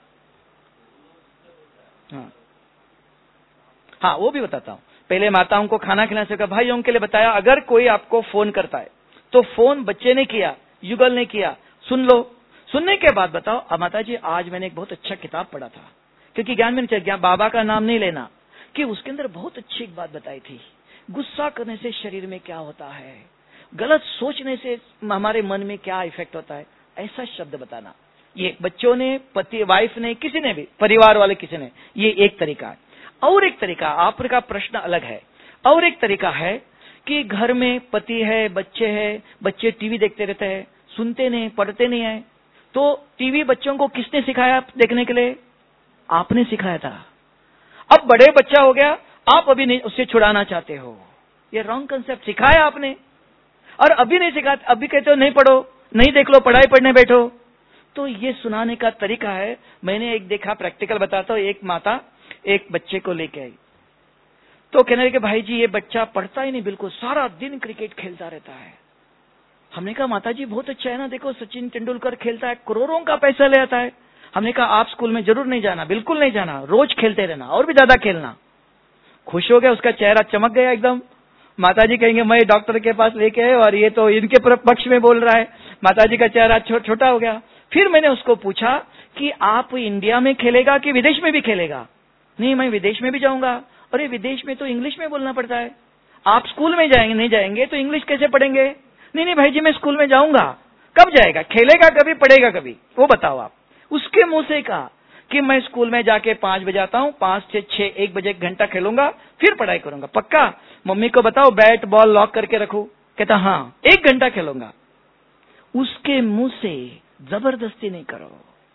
हाँ हाँ, वो भी बताता हूँ। पहले माताओं को खाना खिलाने से, भाइयों के लिए बताया, अगर कोई आपको फोन करता है तो फोन बच्चे ने किया, युगल ने किया, सुन लो। सुनने के बाद बताओ, अब माता जी आज मैंने एक बहुत अच्छा किताब पढ़ा था, क्योंकि ज्ञान में नहीं, बाबा का नाम नहीं लेना, कि उसके अंदर बहुत अच्छी एक बात बताई थी, गुस्सा करने से शरीर में क्या होता है, गलत सोचने से हमारे मन में क्या इफेक्ट होता है, ऐसा शब्द बताना। ये बच्चों ने, पति, वाइफ ने, किसी ने भी, परिवार वाले किसी ने, ये एक तरीका है। और एक तरीका, आपका प्रश्न अलग है, और एक तरीका है कि घर में पति है, बच्चे हैं, बच्चे टीवी देखते रहते हैं, सुनते नहीं, पढ़ते नहीं है, तो टीवी बच्चों को किसने सिखाया देखने के लिए? आपने सिखाया था। अब बड़े बच्चा हो गया, आप अभी नहीं उससे छुड़ाना चाहते हो, ये रॉन्ग कंसेप्ट। सिखाया आपने और अभी नहीं सिखाते, अभी कहते हो नहीं पढ़ो, नहीं देख लो, पढ़ाई पढ़ने बैठो। तो ये सुनाने का तरीका है। मैंने एक देखा, प्रैक्टिकल बताता हूँ। एक माता एक बच्चे को लेके आई, तो कहने लगे भाई जी ये बच्चा पढ़ता ही नहीं बिल्कुल, सारा दिन क्रिकेट खेलता रहता है। हमने कहा माता जी बहुत अच्छा है ना, देखो सचिन तेंदुलकर खेलता है, करोड़ों का पैसा ले आता है। हमने कहा आप स्कूल में जरूर नहीं जाना, बिल्कुल नहीं जाना, रोज खेलते रहना और भी ज्यादा खेलना। खुश हो गया, उसका चेहरा चमक गया एकदम। माता जी कहेंगे मैं डॉक्टर के पास लेके आए और ये तो इनके पक्ष में बोल रहा है। माता जी का चेहरा छो, छोटा हो गया। फिर मैंने उसको पूछा कि आप इंडिया में खेलेगा कि विदेश में भी खेलेगा? नहीं, मैं विदेश में भी जाऊंगा। अरे विदेश में तो इंग्लिश में बोलना पड़ता है, आप स्कूल में जाएंगे नहीं जाएंगे तो इंग्लिश कैसे पढ़ेंगे? नहीं नहीं भाई जी मैं स्कूल में जाऊंगा। कब जाएगा? खेलेगा कभी, पढ़ेगा कभी? वो बताओ आप। उसके मुंह से कहा कि मैं स्कूल में जाके पांच बजे आता हूँ, पांच से छह एक बजे एक घंटा खेलूंगा, फिर पढ़ाई करूंगा। पक्का? मम्मी को बताओ बैट बॉल लॉक करके रखो। कहता हाँ, एक घंटा खेलूंगा। उसके मुंह से जबरदस्ती नहीं करो,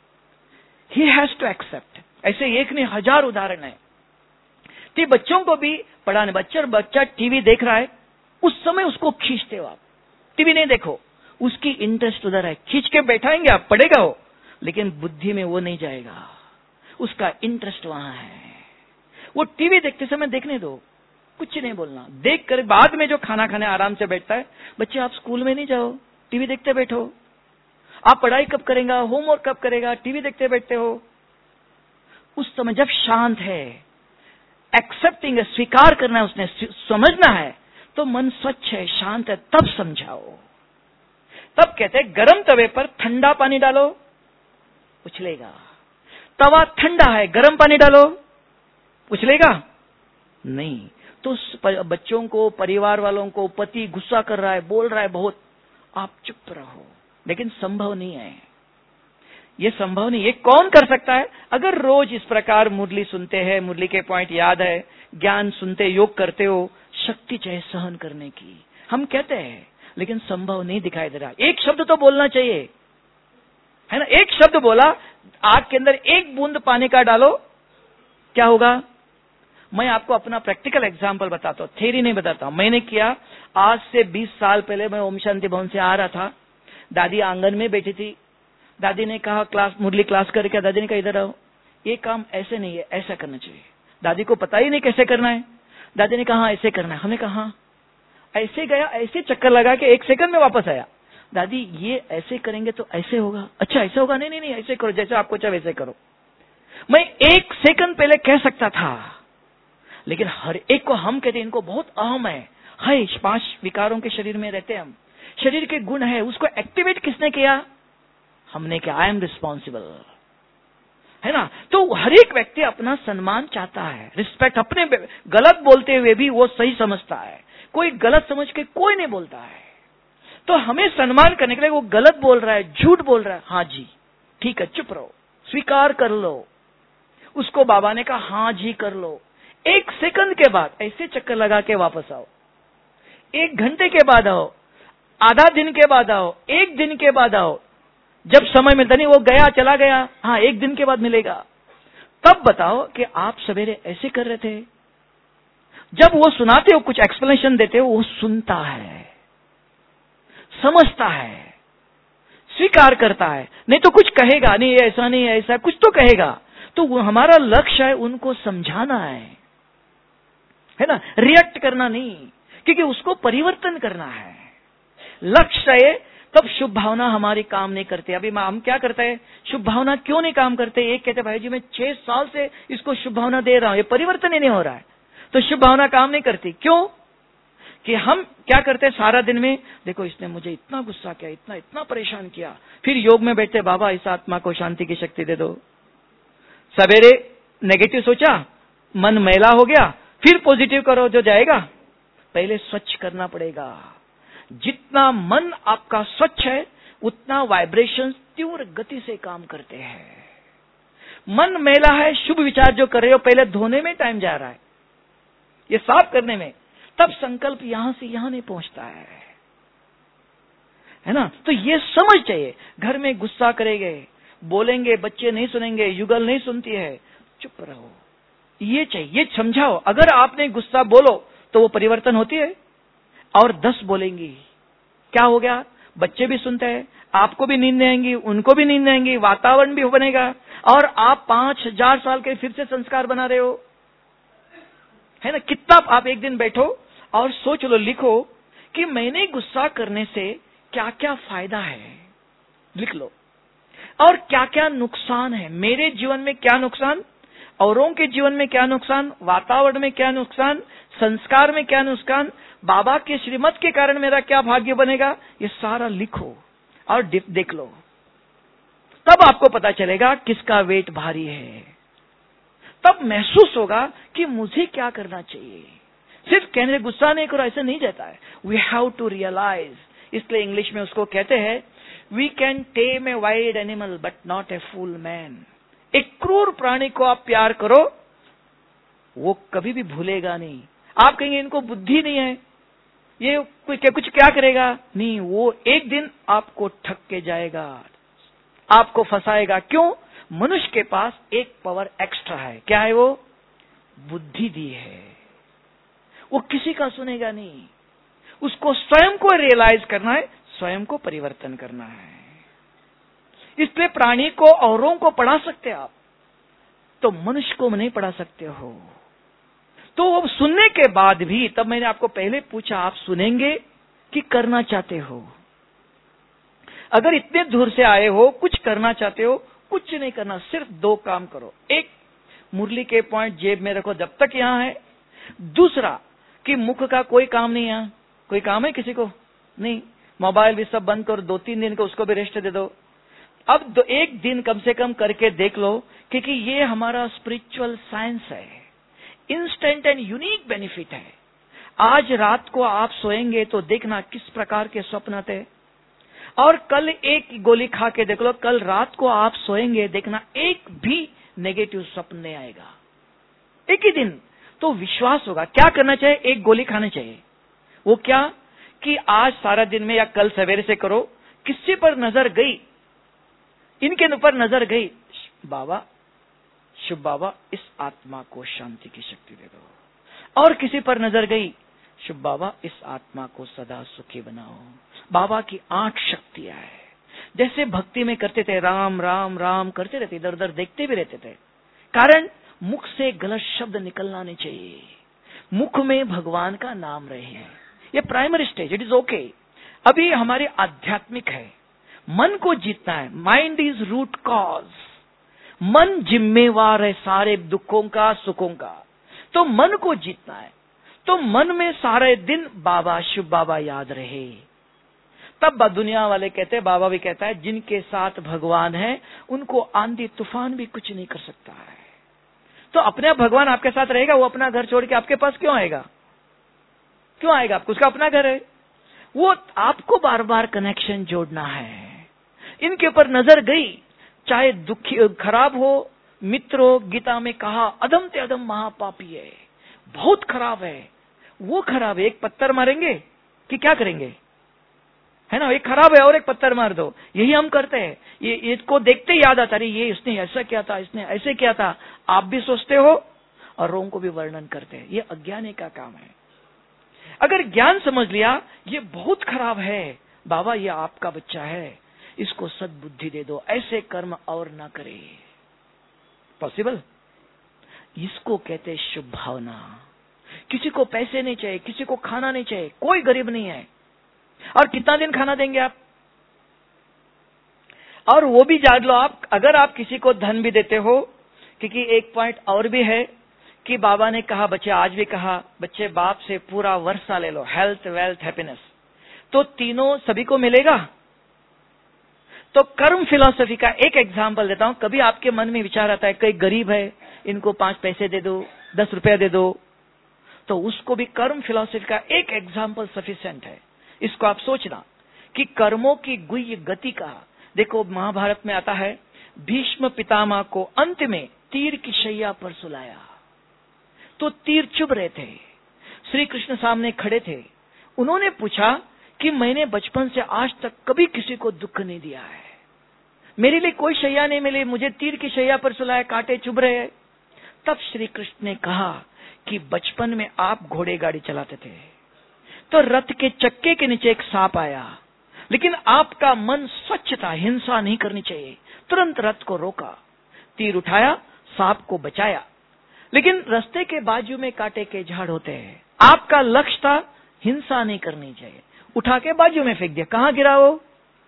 ही हैज टू एक्सेप्ट। ऐसे एक नहीं हजार उदाहरण है। तो बच्चों को भी पढ़ाने, बच्चा बच्चा टीवी देख रहा है, उस समय उसको खींचते हो आप। टीवी नहीं देखो, उसकी इंटरेस्ट उधर है, खींच के बैठाएंगे आप, पढ़ेगा हो, लेकिन बुद्धि में वो नहीं जाएगा, उसका इंटरेस्ट वहां है। वो टीवी देखते समय देखने दो, कुछ नहीं बोलना। देख कर बाद में जो खाना खाने आराम से बैठता है, बच्चे आप स्कूल में नहीं जाओ, टीवी देखते बैठो। आप पढ़ाई कब करेगा, होमवर्क कब करेगा, टीवी देखते बैठते हो। उस समय जब शांत है, एक्सेप्टिंग है, स्वीकार करना है, उसने समझना है, तो मन स्वच्छ है, शांत है, तब समझाओ। तब कहते हैं गरम तवे पर ठंडा पानी डालो, उछलेगा। तवा ठंडा है, गरम पानी डालो, उछलेगा नहीं। तो बच्चों को, परिवार वालों को, पति गुस्सा कर रहा है, बोल रहा है बहुत, आप चुप रहो। लेकिन संभव नहीं है, ये संभव नहीं। ये कौन कर सकता है? अगर रोज इस प्रकार मुरली सुनते हैं, मुरली के पॉइंट याद है, ज्ञान सुनते, योग करते हो, शक्ति चाहे सहन करने की। हम कहते हैं लेकिन संभव नहीं दिखाई दे रहा। एक शब्द तो बोलना चाहिए, है ना? एक शब्द बोला, आग के अंदर एक बूंद पानी का डालो, क्या होगा? मैं आपको अपना प्रैक्टिकल एग्जाम्पल बताता हूं, थ्योरी नहीं बताता हूं। मैंने किया, आज से बीस साल पहले मैं ओम शांति भवन से आ रहा था, दादी आंगन में बैठी थी। दादी ने कहा क्लास, मुरली क्लास करके, दादी ने कहा इधर आओ, ये काम ऐसे नहीं है, ऐसा करना चाहिए। दादी को पता ही नहीं कैसे करना है। दादी ने कहा ऐसे करना है। हमने कहा ऐसे गया, ऐसे चक्कर लगा के एक सेकंड में वापस आया। दादी ये ऐसे करेंगे तो ऐसे होगा। अच्छा ऐसे होगा? नहीं नहीं नहीं, ऐसे करो, जैसे आपको चाहे वैसे करो। मैं एक सेकंड पहले कह सकता था, लेकिन हर एक को हम कहते हैं इनको बहुत अहम है, है पांच विकारों के शरीर में रहते हैं हम, शरीर के गुण है, उसको एक्टिवेट किसने किया? हमने किया। आई एम रिस्पॉन्सिबल, है ना? तो हर एक व्यक्ति अपना सम्मान चाहता है, रिस्पेक्ट। अपने गलत बोलते हुए भी वो सही समझता है, कोई गलत समझ के कोई नहीं बोलता है। तो हमें सम्मान करने के लिए, वो गलत बोल रहा है, झूठ बोल रहा है, हाँ जी ठीक है, चुप रहो, स्वीकार कर लो। उसको बाबा ने कहा हाँ जी कर लो। एक सेकंड के बाद ऐसे चक्कर लगा के वापस आओ, एक घंटे के बाद आओ, आधा दिन के बाद आओ, एक दिन के बाद आओ, जब समय मिलता नहीं, वो गया चला गया, हाँ एक दिन के बाद मिलेगा। तब बताओ कि आप सवेरे ऐसे कर रहे थे। जब वो सुनाते हो, कुछ एक्सप्लेनेशन देते हो, वो सुनता है, समझता है, स्वीकार करता है। नहीं तो कुछ कहेगा, नहीं ऐसा नहीं ऐसा, कुछ तो कहेगा। तो वो हमारा लक्ष्य है उनको समझाना है, है ना? रिएक्ट करना नहीं, क्योंकि उसको परिवर्तन करना है। लक्ष्य है, तब शुभ भावना हमारी काम नहीं करती। अभी हम क्या करते हैं, शुभ भावना क्यों नहीं काम करते? एक कहते भाई जी मैं छह साल से इसको शुभ भावना दे रहा हूं, ये परिवर्तन ही नहीं हो रहा है, तो शुभ भावना काम नहीं करती। क्यों? कि हम क्या करते हैं सारा दिन में, देखो इसने मुझे इतना गुस्सा किया, इतना इतना परेशान किया, फिर योग में बैठते, बाबा इस आत्मा को शांति की शक्ति दे दो। सवेरे नेगेटिव सोचा, मन मैला हो गया, फिर पॉजिटिव करो, जो जाएगा। पहले स्वच्छ करना पड़ेगा। जितना मन आपका स्वच्छ है, उतना वाइब्रेशन तीव्र गति से काम करते हैं। मन मैला है, शुभ विचार जो कर रहे हो, पहले धोने में टाइम जा रहा है, ये साफ करने में, तब संकल्प यहां से यहां नहीं पहुंचता है, है ना? तो ये समझ चाहिए। घर में गुस्सा करेंगे, बोलेंगे, बच्चे नहीं सुनेंगे, युगल नहीं सुनती है, चुप रहो, ये चाहिए, ये समझाओ। अगर आपने गुस्सा बोलो तो वो परिवर्तन होती है, और दस बोलेंगी, क्या हो गया? बच्चे भी सुनते हैं, आपको भी नींद नहीं आएंगी, उनको भी नींद नहीं आएंगी, वातावरण भी बनेगा, और आप पांच हजार साल के फिर से संस्कार बना रहे हो, है ना? कितना आप एक दिन बैठो और सोच लो, लिखो कि मैंने गुस्सा करने से क्या क्या फायदा है लिख लो, और क्या क्या नुकसान है। मेरे जीवन में क्या नुकसान, औरों के जीवन में क्या नुकसान, वातावरण में क्या नुकसान, संस्कार में क्या नुकसान, बाबा के श्रीमत के कारण मेरा क्या भाग्य बनेगा, ये सारा लिखो और देख लो। तब आपको पता चलेगा किसका वेट भारी है। तब महसूस होगा कि मुझे क्या करना चाहिए। सिर्फ कहने गुस्सा नहीं करो, ऐसे नहीं जाता है। We have to realise. इसलिए इंग्लिश में उसको कहते हैं, we can tame a wild animal but not a fool man. एक क्रूर प्राणी को आप प्यार करो, वो कभी भी भूलेगा नहीं। आप कहेंगे इनको बुद्धि नहीं है, ये कुछ कुछ क्या करेगा, नहीं, वो एक दिन आपको ठग के जाएगा, आपको फंसाएगा। क्यों? मनुष्य के पास एक पावर एक्स्ट्रा है। क्या है वो? बुद्धि दी है। वो किसी का सुनेगा नहीं, उसको स्वयं को रियलाइज करना है, स्वयं को परिवर्तन करना है। इसलिए प्राणी को, औरों को पढ़ा सकते आप, तो मनुष्य को नहीं पढ़ा सकते हो। तो अब सुनने के बाद भी, तब मैंने आपको पहले पूछा, आप सुनेंगे कि करना चाहते हो? अगर इतने दूर से आए हो, कुछ करना चाहते हो, कुछ नहीं करना, सिर्फ दो काम करो। एक, मुरली के पॉइंट जेब में रखो जब तक यहां है। दूसरा, कि मुख का कोई काम नहीं है। कोई काम है किसी को? नहीं। मोबाइल भी सब बंद करो, दो तीन दिन को उसको भी रेस्ट दे दो। अब दो एक दिन कम से कम करके देख लो, क्योंकि ये हमारा स्पिरिचुअल साइंस है, इंस्टेंट एंड यूनिक बेनिफिट है। आज रात को आप सोएंगे तो देखना किस प्रकार के स्वप्न आते, और कल एक गोली खा के देख लो, कल रात को आप सोएंगे, देखना एक भी नेगेटिव स्वप्न नहीं आएगा, एक ही दिन। तो विश्वास होगा। क्या करना चाहिए? एक गोली खानी चाहिए। वो क्या? कि आज सारा दिन में या कल सवेरे से करो, किसी पर नजर गई, इनके ऊपर नजर गई, बाबा, शुभ बाबा, इस आत्मा को शांति की शक्ति दे दो। और किसी पर नजर गई, शुभ बाबा, इस आत्मा को सदा सुखी बनाओ। बाबा की आठ शक्तियां है। जैसे भक्ति में करते थे, राम राम राम करते रहते, इधर उधर देखते भी रहते थे। कारण मुख से गलत शब्द निकलना नहीं चाहिए, मुख में भगवान का नाम रहे। ये primary stage, it is okay. अभी हमारे आध्यात्मिक है, मन को जीतना है। Mind is root cause. मन जिम्मेवार है सारे दुखों का, सुखों का। तो मन को जीतना है, तो मन में सारे दिन बाबा, शुभ बाबा याद रहे। तब दुनिया वाले कहते हैं, बाबा भी कहता है, जिनके साथ भगवान है उनको आंधी तूफान भी कुछ नहीं कर सकता है। तो अपने आप भगवान आपके साथ रहेगा। वो अपना घर छोड़ के आपके पास क्यों आएगा? क्यों आएगा? आपको उसका अपना घर है। वो आपको बार बार कनेक्शन जोड़ना है। इनके ऊपर नजर गई, चाहे दुखी खराब हो, मित्र हो, गीता में कहा अधम ते अधम महापापी है, बहुत खराब है। वो खराब है, एक पत्थर मारेंगे कि क्या करेंगे, है ना? एक खराब है और एक पत्थर मार दो, यही हम करते हैं। ये इसको देखते याद आता, अरे ये इसने ऐसा किया था, इसने ऐसे किया था। आप भी सोचते हो और रों को भी वर्णन करते हैं। ये अज्ञानी का काम है। अगर ज्ञान समझ लिया ये बहुत खराब है, बाबा ये आपका बच्चा है, इसको सद्बुद्धि दे दो, ऐसे कर्म और ना करे। पॉसिबल? इसको कहते शुभ भावना। किसी को पैसे नहीं चाहिए, किसी को खाना नहीं चाहिए, कोई गरीब नहीं है। और कितना दिन खाना देंगे आप? और वो भी जान लो आप, अगर आप किसी को धन भी देते हो, क्योंकि एक पॉइंट और भी है कि बाबा ने कहा, बच्चे आज भी कहा, बच्चे बाप से पूरा वर्षा ले लो, हेल्थ, वेल्थ, हैप्पीनेस, तो तीनों सभी को मिलेगा। तो कर्म फिलॉसफी का एक एग्जाम्पल देता हूं। कभी आपके मन में विचार आता है, कई गरीब है, इनको पांच पैसे दे दो, दस रुपया दे दो, तो उसको भी कर्म फिलॉसफी का एक एग्जाम्पल सफिशिएंट है। इसको आप सोचना कि कर्मों की गुह्य गति का। देखो महाभारत में आता है, भीष्म पितामह को अंत में तीर की शैया पर सुलाया, तो तीर चुभ रहे थे। श्री कृष्ण सामने खड़े थे। उन्होंने पूछा कि मैंने बचपन से आज तक कभी किसी को दुख नहीं दिया है, मेरे लिए कोई शैया नहीं मिली, मुझे तीर की शैया पर सुलाया, कांटे चुभ रहे हैं। तब श्री कृष्ण ने कहा कि बचपन में आप घोड़े गाड़ी चलाते थे, तो रथ के चक्के के नीचे एक सांप आया, लेकिन आपका मन स्वच्छ था, हिंसा नहीं करनी चाहिए। तुरंत रथ को रोका, तीर उठाया, सांप को बचाया। लेकिन रास्ते के बाजू में कांटे के झाड़ होते हैं, आपका लक्ष्य था हिंसा नहीं करनी चाहिए। उठा के बाजू में फेंक दिया, कहां गिरा वो?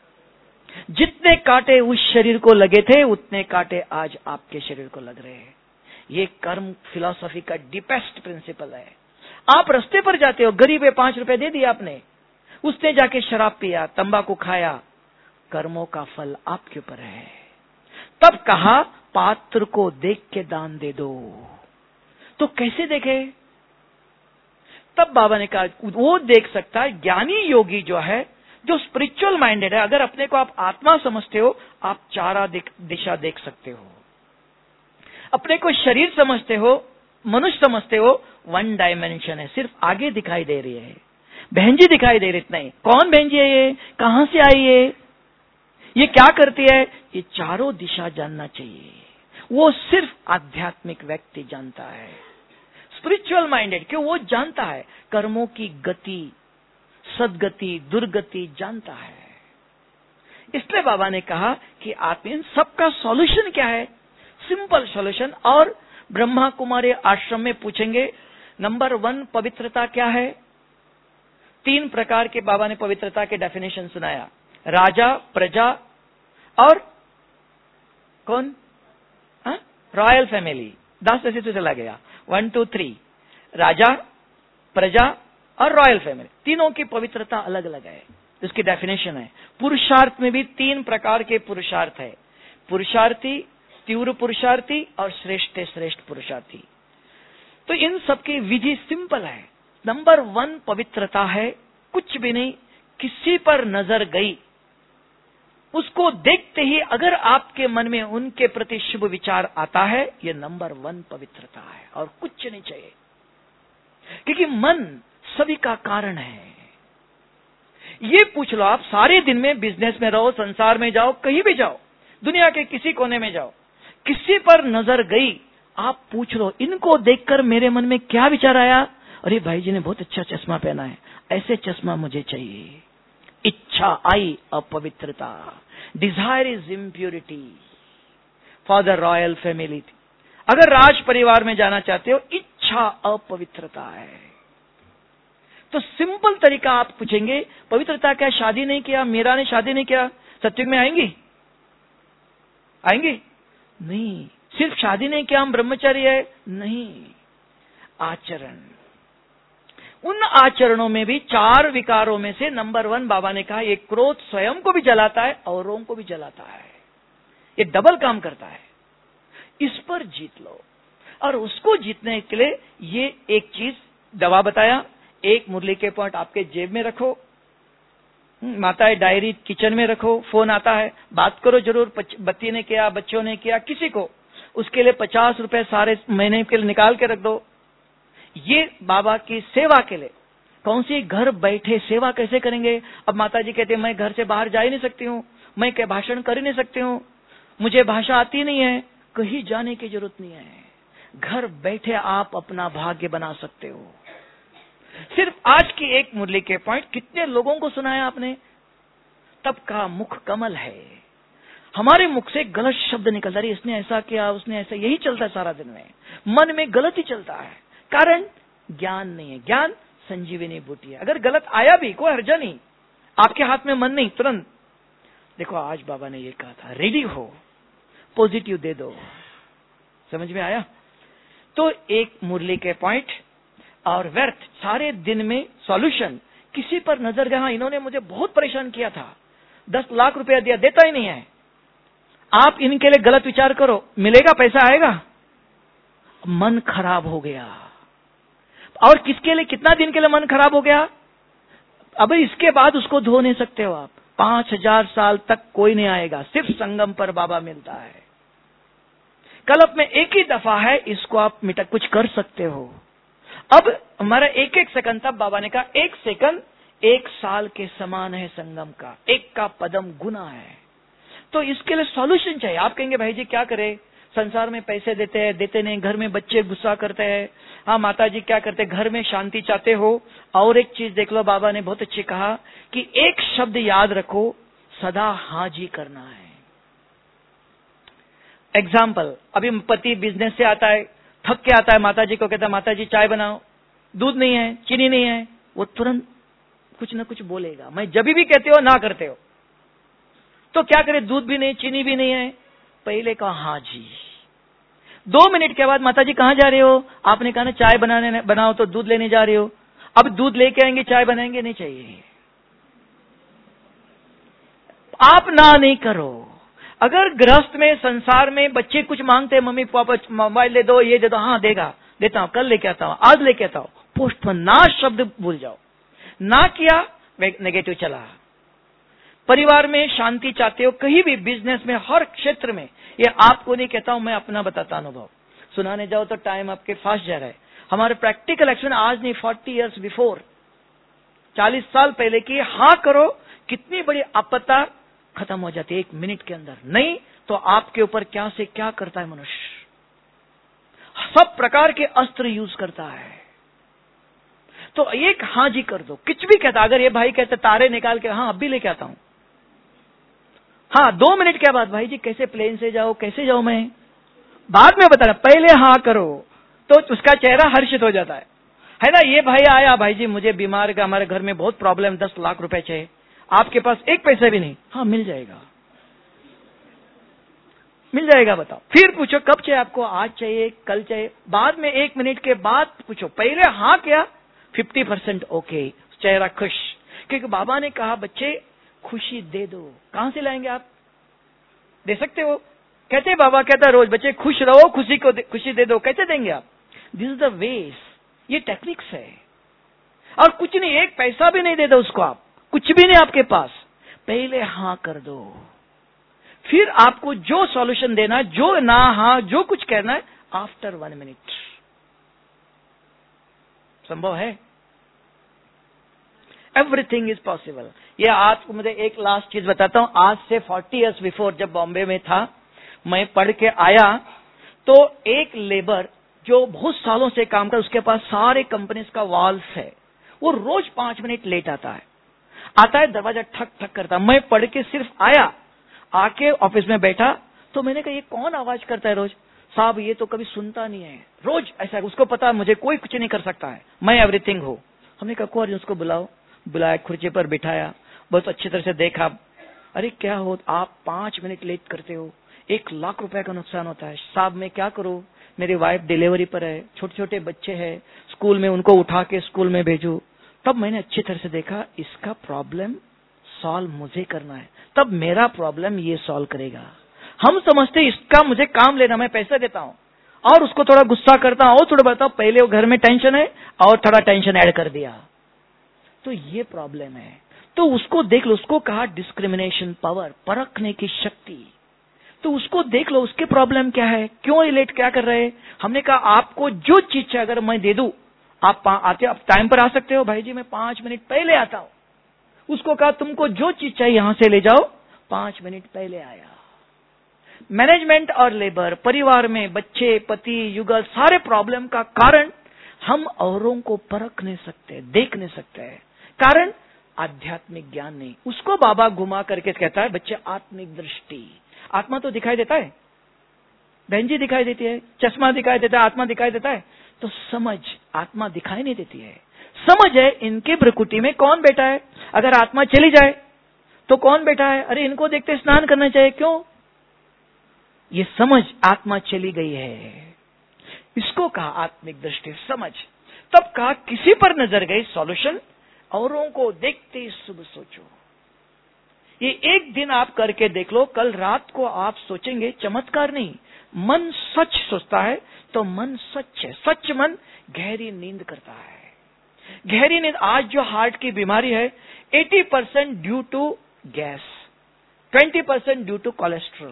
जितने कांटे उस शरीर को लगे थे उतने कांटे आज आपके शरीर को लग रहे हैं। ये कर्म फिलॉसफी का डीपेस्ट प्रिंसिपल है। आप रास्ते पर जाते हो, गरीब है, पांच रुपए दे दिया आपने, उसने जाके शराब पिया, तंबाकू खाया, कर्मों का फल आपके ऊपर है। तब कहा पात्र को देख के दान दे दो। तो कैसे देखे? तब बाबा ने कहा वो देख सकता है ज्ञानी योगी जो है, जो स्पिरिचुअल माइंडेड है। अगर अपने को आप आत्मा समझते हो, आप चारा दिशा देख सकते हो। अपने को शरीर समझते हो, मनुष्य समझते हो, वन डायमेंशन है, सिर्फ आगे दिखाई दे रही है, बहन जी दिखाई दे रही, इतना ही। कौन बहन जी है ये? कहां से आई है? ये क्या करती है? ये चारों दिशा जानना चाहिए। वो सिर्फ आध्यात्मिक व्यक्ति जानता है, स्पिरिचुअल माइंडेड, क्यों? वो जानता है कर्मों की गति, सदगति, दुर्गति जानता है। इसलिए बाबा ने कहा कि आप इन सबका सॉल्यूशन क्या है? Simple solution. और ब्रह्मा कुमारी आश्रम में पूछेंगे, नंबर वन पवित्रता क्या है? तीन प्रकार के बाबा ने पवित्रता के डेफिनेशन सुनाया, राजा, प्रजा और कौन? Royal family. दस ऐसे तो चला गया, वन टू थ्री, राजा, प्रजा और रॉयल फैमिली। तीनों की पवित्रता अलग अलग है, उसकी डेफिनेशन है। पुरुषार्थ में भी तीन प्रकार के पुरुषार्थ है, पुरुषार्थी, तीव्र पुरुषार्थी और श्रेष्ठ श्रेष्ठ पुरुषार्थी। तो इन सबकी विधि सिंपल है। नंबर वन पवित्रता है, कुछ भी नहीं, किसी पर नजर गई, उसको देखते ही अगर आपके मन में उनके प्रति शुभ विचार आता है, यह नंबर वन पवित्रता है, और कुछ नहीं चाहिए। क्योंकि मन सभी का कारण है। ये पूछ लो, आप सारे दिन में बिजनेस में रहो, संसार में जाओ, कहीं भी जाओ, दुनिया के किसी कोने में जाओ, किसी पर नजर गई, आप पूछ लो इनको देखकर मेरे मन में क्या विचार आया? अरे भाई जी ने बहुत अच्छा चश्मा पहना है, ऐसे चश्मा मुझे चाहिए। इच्छा आई अपवित्रता, desire is impurity for the royal family. अगर राज परिवार में जाना चाहते हो, इच्छा अपवित्रता है। तो सिंपल तरीका आप पूछेंगे, पवित्रता क्या? शादी नहीं किया, मीरा ने शादी नहीं किया, सत्युग में आएंगी? आएंगी नहीं। सिर्फ शादी नहीं किया हम ब्रह्मचारी है? नहीं। आचरण, उन आचरणों में भी चार विकारों में से नंबर वन बाबा ने कहा, ये क्रोध स्वयं को भी जलाता है, औरों को भी जलाता है, ये डबल काम करता है। इस पर जीत लो। और उसको जीतने के लिए ये एक चीज दवा बताया, एक मुरली के पॉइंट आपके जेब में रखो, माताएं डायरी किचन में रखो, फोन आता है बात करो जरूर, बच्ची ने किया, बच्चों ने किया, किसी को, उसके लिए पचास रुपए सारे महीने के लिए निकाल के रख दो। ये बाबा की सेवा के लिए। कौन सी? घर बैठे सेवा कैसे करेंगे? अब माता जी कहते हैं मैं घर से बाहर जा ही नहीं सकती हूँ, मैं क्या भाषण कर ही नहीं सकती हूँ, मुझे भाषा आती नहीं है। कहीं जाने की जरूरत नहीं है, घर बैठे आप अपना भाग्य बना सकते हो। सिर्फ आज की एक मुरली के पॉइंट कितने लोगों को सुनाया आपने? तब का मुख कमल है, हमारे मुख से गलत शब्द निकलता है, इसने ऐसा किया, उसने ऐसा, यही चलता है सारा दिन में, मन में गलत ही चलता है। कारण ज्ञान नहीं है। ज्ञान संजीवनी बूटी है। अगर गलत आया भी कोई हर्जा नहीं, आपके हाथ में मन नहीं, तुरंत देखो आज बाबा ने ये कहा था, रेडी हो, पॉजिटिव दे दो। समझ में आया? तो एक मुरली के पॉइंट और व्यर्थ सारे दिन में सॉल्यूशन। किसी पर नजर गया, इन्होंने मुझे बहुत परेशान किया था, दस लाख रुपया दिया, देता ही नहीं है, आप इनके लिए गलत विचार करो, मिलेगा, पैसा आएगा, मन खराब हो गया। और किसके लिए? कितना दिन के लिए मन खराब हो गया? अब इसके बाद उसको धो नहीं सकते हो आप, पांच हजार साल तक कोई नहीं आएगा, सिर्फ संगम पर बाबा मिलता है। कल्प में एक ही दफा है, इसको आप मिटा कुछ कर सकते हो। अब हमारा एक एक सेकंड, तब बाबा ने कहा एक सेकंड एक साल के समान है संगम का, एक का पदम गुना है। तो इसके लिए सॉल्यूशन चाहिए। आप कहेंगे भाई जी क्या करें, संसार में पैसे देते हैं, देते नहीं, घर में बच्चे गुस्सा करते हैं, हाँ माता जी क्या करते, घर में शांति चाहते हो। और एक चीज देख लो, बाबा ने बहुत अच्छी कहा कि एक शब्द याद रखो, सदा हाँ जी करना है। एग्जाम्पल, अभी पति बिजनेस से आता है, थक के आता है, माता जी को कहता है माता जी चाय बनाओ, दूध नहीं है, चीनी नहीं है, वो तुरंत कुछ ना कुछ बोलेगा। मैं जब भी कहते हो ना करते हो तो क्या करे, दूध भी नहीं, चीनी भी नहीं है। पहले कहा हाँ जी। दो मिनट के बाद माता जी कहाँ जा रहे हो? आपने कहा ना चाय बनाने बनाओ, तो दूध लेने जा रहे हो। अब दूध लेके आएंगे, चाय बनाएंगे, नहीं चाहिए। आप ना नहीं करो। अगर गृहस्थ में, संसार में बच्चे कुछ मांगते हैं, मम्मी पापा मोबाइल दे दो, ये दे दो, हाँ देगा, देता हूं, कल लेके आता हूं, आज लेके आता हूं, पोस्टपोन, ना शब्द भूल जाओ। ना किया, नेगेटिव चला। परिवार में शांति चाहते हो, कहीं भी, बिजनेस में, हर क्षेत्र में। ये आपको नहीं कहता हूं, मैं अपना बताता अनुभव। सुनाने जाओ तो टाइम आपके फास्ट जा रहा है। हमारे प्रैक्टिकल एक्शन आज नहीं, फोर्टी इयर्स बिफोर, चालीस साल पहले की। हाँ करो, कितनी बड़ी आपत्ता खत्म हो जाती है एक मिनट के अंदर। नहीं तो आपके ऊपर क्या से क्या करता है मनुष्य, सब प्रकार के अस्त्र यूज करता है। तो एक हाँ जी कर दो, कुछ भी कहता। अगर ये भाई कहते तारे निकाल के, हाँ अब भी लेके आता हूं, हाँ दो मिनट के बाद, भाई जी कैसे प्लेन से जाओ, कैसे जाऊं मैं, बाद में बताना, पहले हाँ करो, तो उसका चेहरा हर्षित हो जाता है, है ना। ये भाई आया, भाई जी मुझे बीमार का, हमारे घर में बहुत प्रॉब्लम, दस लाख रुपए चाहिए, आपके पास एक पैसा भी नहीं। हाँ मिल जाएगा, मिल जाएगा, बताओ। फिर पूछो कब चाहिए आपको, आज चाहिए, कल चाहिए, बाद में एक मिनट के बाद पूछो। पहले हाँ क्या, फिफ्टी परसेंट ओके, चेहरा खुश। क्योंकि बाबा ने कहा बच्चे खुशी दे दो। कहां से लाएंगे आप, दे सकते हो? कहते बाबा कहता रोज, बच्चे खुश रहो, खुशी को दे, खुशी दे दो। कैसे देंगे आप? दिस इज द वेज, ये टेक्निक्स है। और कुछ नहीं, एक पैसा भी नहीं दे दो उसको, आप कुछ भी नहीं आपके पास, पहले हाँ कर दो। फिर आपको जो सॉल्यूशन देना, जो ना हाँ जो कुछ कहना है, आफ्टर वन मिनट। संभव है, एवरीथिंग इज पॉसिबल। ये आपको मुझे एक लास्ट चीज बताता हूं। आज से फोर्टी इयर्स बिफोर जब बॉम्बे में था, मैं पढ़ के आया, तो एक लेबर जो बहुत सालों से काम कर, उसके पास सारे कंपनीज का वॉल्स है, वो रोज पांच मिनट लेट आता है। आता है, दरवाजा ठक ठक करता। मैं पढ़ के सिर्फ आया, आके ऑफिस में बैठा, तो मैंने कहा ये कौन आवाज करता है रोज? साहब ये तो कभी सुनता नहीं है, रोज ऐसा। उसको पता मुझे कोई कुछ नहीं कर सकता है, मैं एवरीथिंग हूं। हमने कहा कौन, उसको बुलाओ। बुलाया, खुर्ची पर बिठाया, बहुत अच्छी तरह से देखा। अरे क्या हो, आप पांच मिनट लेट करते हो, एक लाख रुपए का नुकसान होता है। साहब मैं क्या करूं, मेरी वाइफ डिलीवरी पर है, छोटे छोटे बच्चे हैं, स्कूल में उनको उठा के स्कूल में भेजू। तब मैंने अच्छी तरह से देखा, इसका प्रॉब्लम सॉल्व मुझे करना है, तब मेरा प्रॉब्लम ये सॉल्व करेगा। हम समझते इसका मुझे काम लेना, मैं पैसा देता हूं और उसको थोड़ा गुस्सा करता हूं, और थोड़ा बताओ, पहले वो घर में टेंशन है और थोड़ा टेंशन ऐड कर दिया, तो ये प्रॉब्लम है। तो उसको देख लो, उसको कहा डिस्क्रिमिनेशन पावर, परखने की शक्ति। तो उसको देख लो, उसके प्रॉब्लम क्या है, क्यों ये लेट क्या कर रहे हैं। हमने कहा आपको जो चीज चाहिए अगर मैं दे दूं, आप आते, आप टाइम पर आ सकते हो। भाई जी मैं पांच मिनट पहले आता हूं। उसको कहा तुमको जो चीज चाहिए यहां से ले जाओ, पांच मिनट पहले आया। मैनेजमेंट और लेबर, परिवार में बच्चे, पति, युगल, सारे प्रॉब्लम का कारण हम औरों को परख नहीं सकते, देख नहीं सकते हैं। कारण आध्यात्मिक ज्ञान नहीं। उसको बाबा घुमा करके कहता है बच्चे आत्मिक दृष्टि। आत्मा तो दिखाई देता है, बहन जी दिखाई देती है, चश्मा दिखाई देता है, आत्मा दिखाई देता है, तो समझ, आत्मा दिखाई नहीं देती है। समझ है इनके प्रकृति में कौन बैठा है, अगर आत्मा चली जाए तो कौन बैठा है, अरे इनको देखते स्नान करना चाहिए, क्यों? ये समझ, आत्मा चली गई है, इसको कहा आत्मिक दृष्टि, समझ। तब कहा किसी पर नजर गई, सॉल्यूशन, औरों को देखते ही शुभ सोचो। ये एक दिन आप करके देख लो, कल रात को आप सोचेंगे, चमत्कार नहीं, मन सच सोचता है तो मन सच है। सच मन गहरी नींद करता है। गहरी नींद, आज जो हार्ट की बीमारी है, अस्सी परसेंट ड्यू टू गैस, बीस percent due to cholesterol.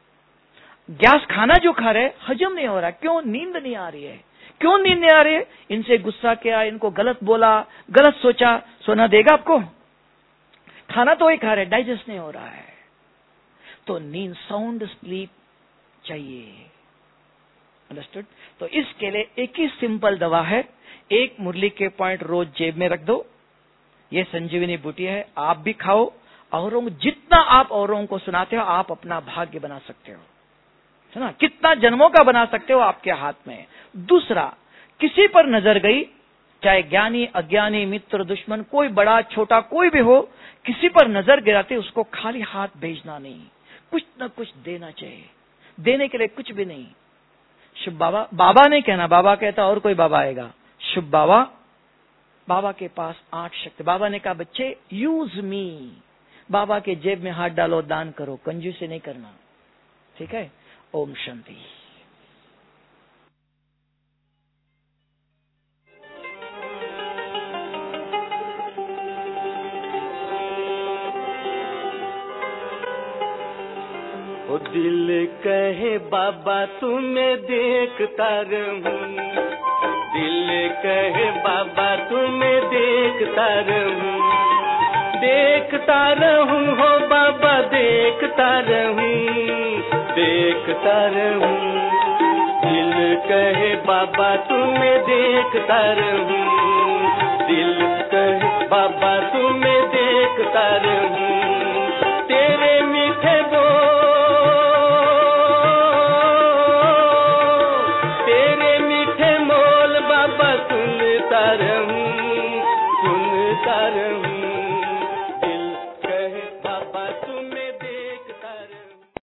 Gas खाना जो खा रहे हजम नहीं हो रहा, क्यों? नींद नहीं आ रही है। क्यों नींद नहीं आ रही है? इनसे गुस्सा किया, इनको गलत बोला, गलत सोचा। सोना देगा आपको? खाना तो ही खा रहे, डाइजेस्ट नहीं हो रहा है। तो नींद, साउंड स्लीप चाहिए। अंडरस्टूड? तो इसके लिए एक ही सिंपल दवा है, एक मुरली के पॉइंट रोज जेब में रख दो। ये संजीवनी बूटी है, आप भी खाओ, औरों जितना आप औरों को सुनाते हो, आप अपना भाग्य बना सकते हो, है ना? कितना जन्मों का बना सकते हो, आपके हाथ में। दूसरा, किसी पर नजर गई चाहे ज्ञानी अज्ञानी मित्र दुश्मन कोई बड़ा छोटा कोई भी हो, किसी पर नजर गिराते उसको खाली हाथ भेजना नहीं, कुछ न कुछ देना चाहिए। देने के लिए कुछ भी नहीं। शुभ बाबा बाबा नहीं कहना, बाबा कहता और कोई बाबा आएगा। शुभ बाबा बाबा के पास आठ शक्ति। बाबा ने कहा बच्चे यूज मी, बाबा के जेब में हाथ डालो, दान करो, कंजूसी नहीं करना। ठीक है। ओम शांति। ओ दिल कहे बाबा तुम्हें देखता रहूं, दिल कहे बाबा तुम्हें देखता रहूं, देखता रहूं हो बाबा देखता रहूं, देखता रहूं। दिल कहे बाबा तुम्हें देखता रहूं, दिल कहे बाबा तुम्हें देखता रहूं। तेरे मीठे बोल, तेरे मीठे मोल बाबा सुनता रहूं, सुनता रहूं।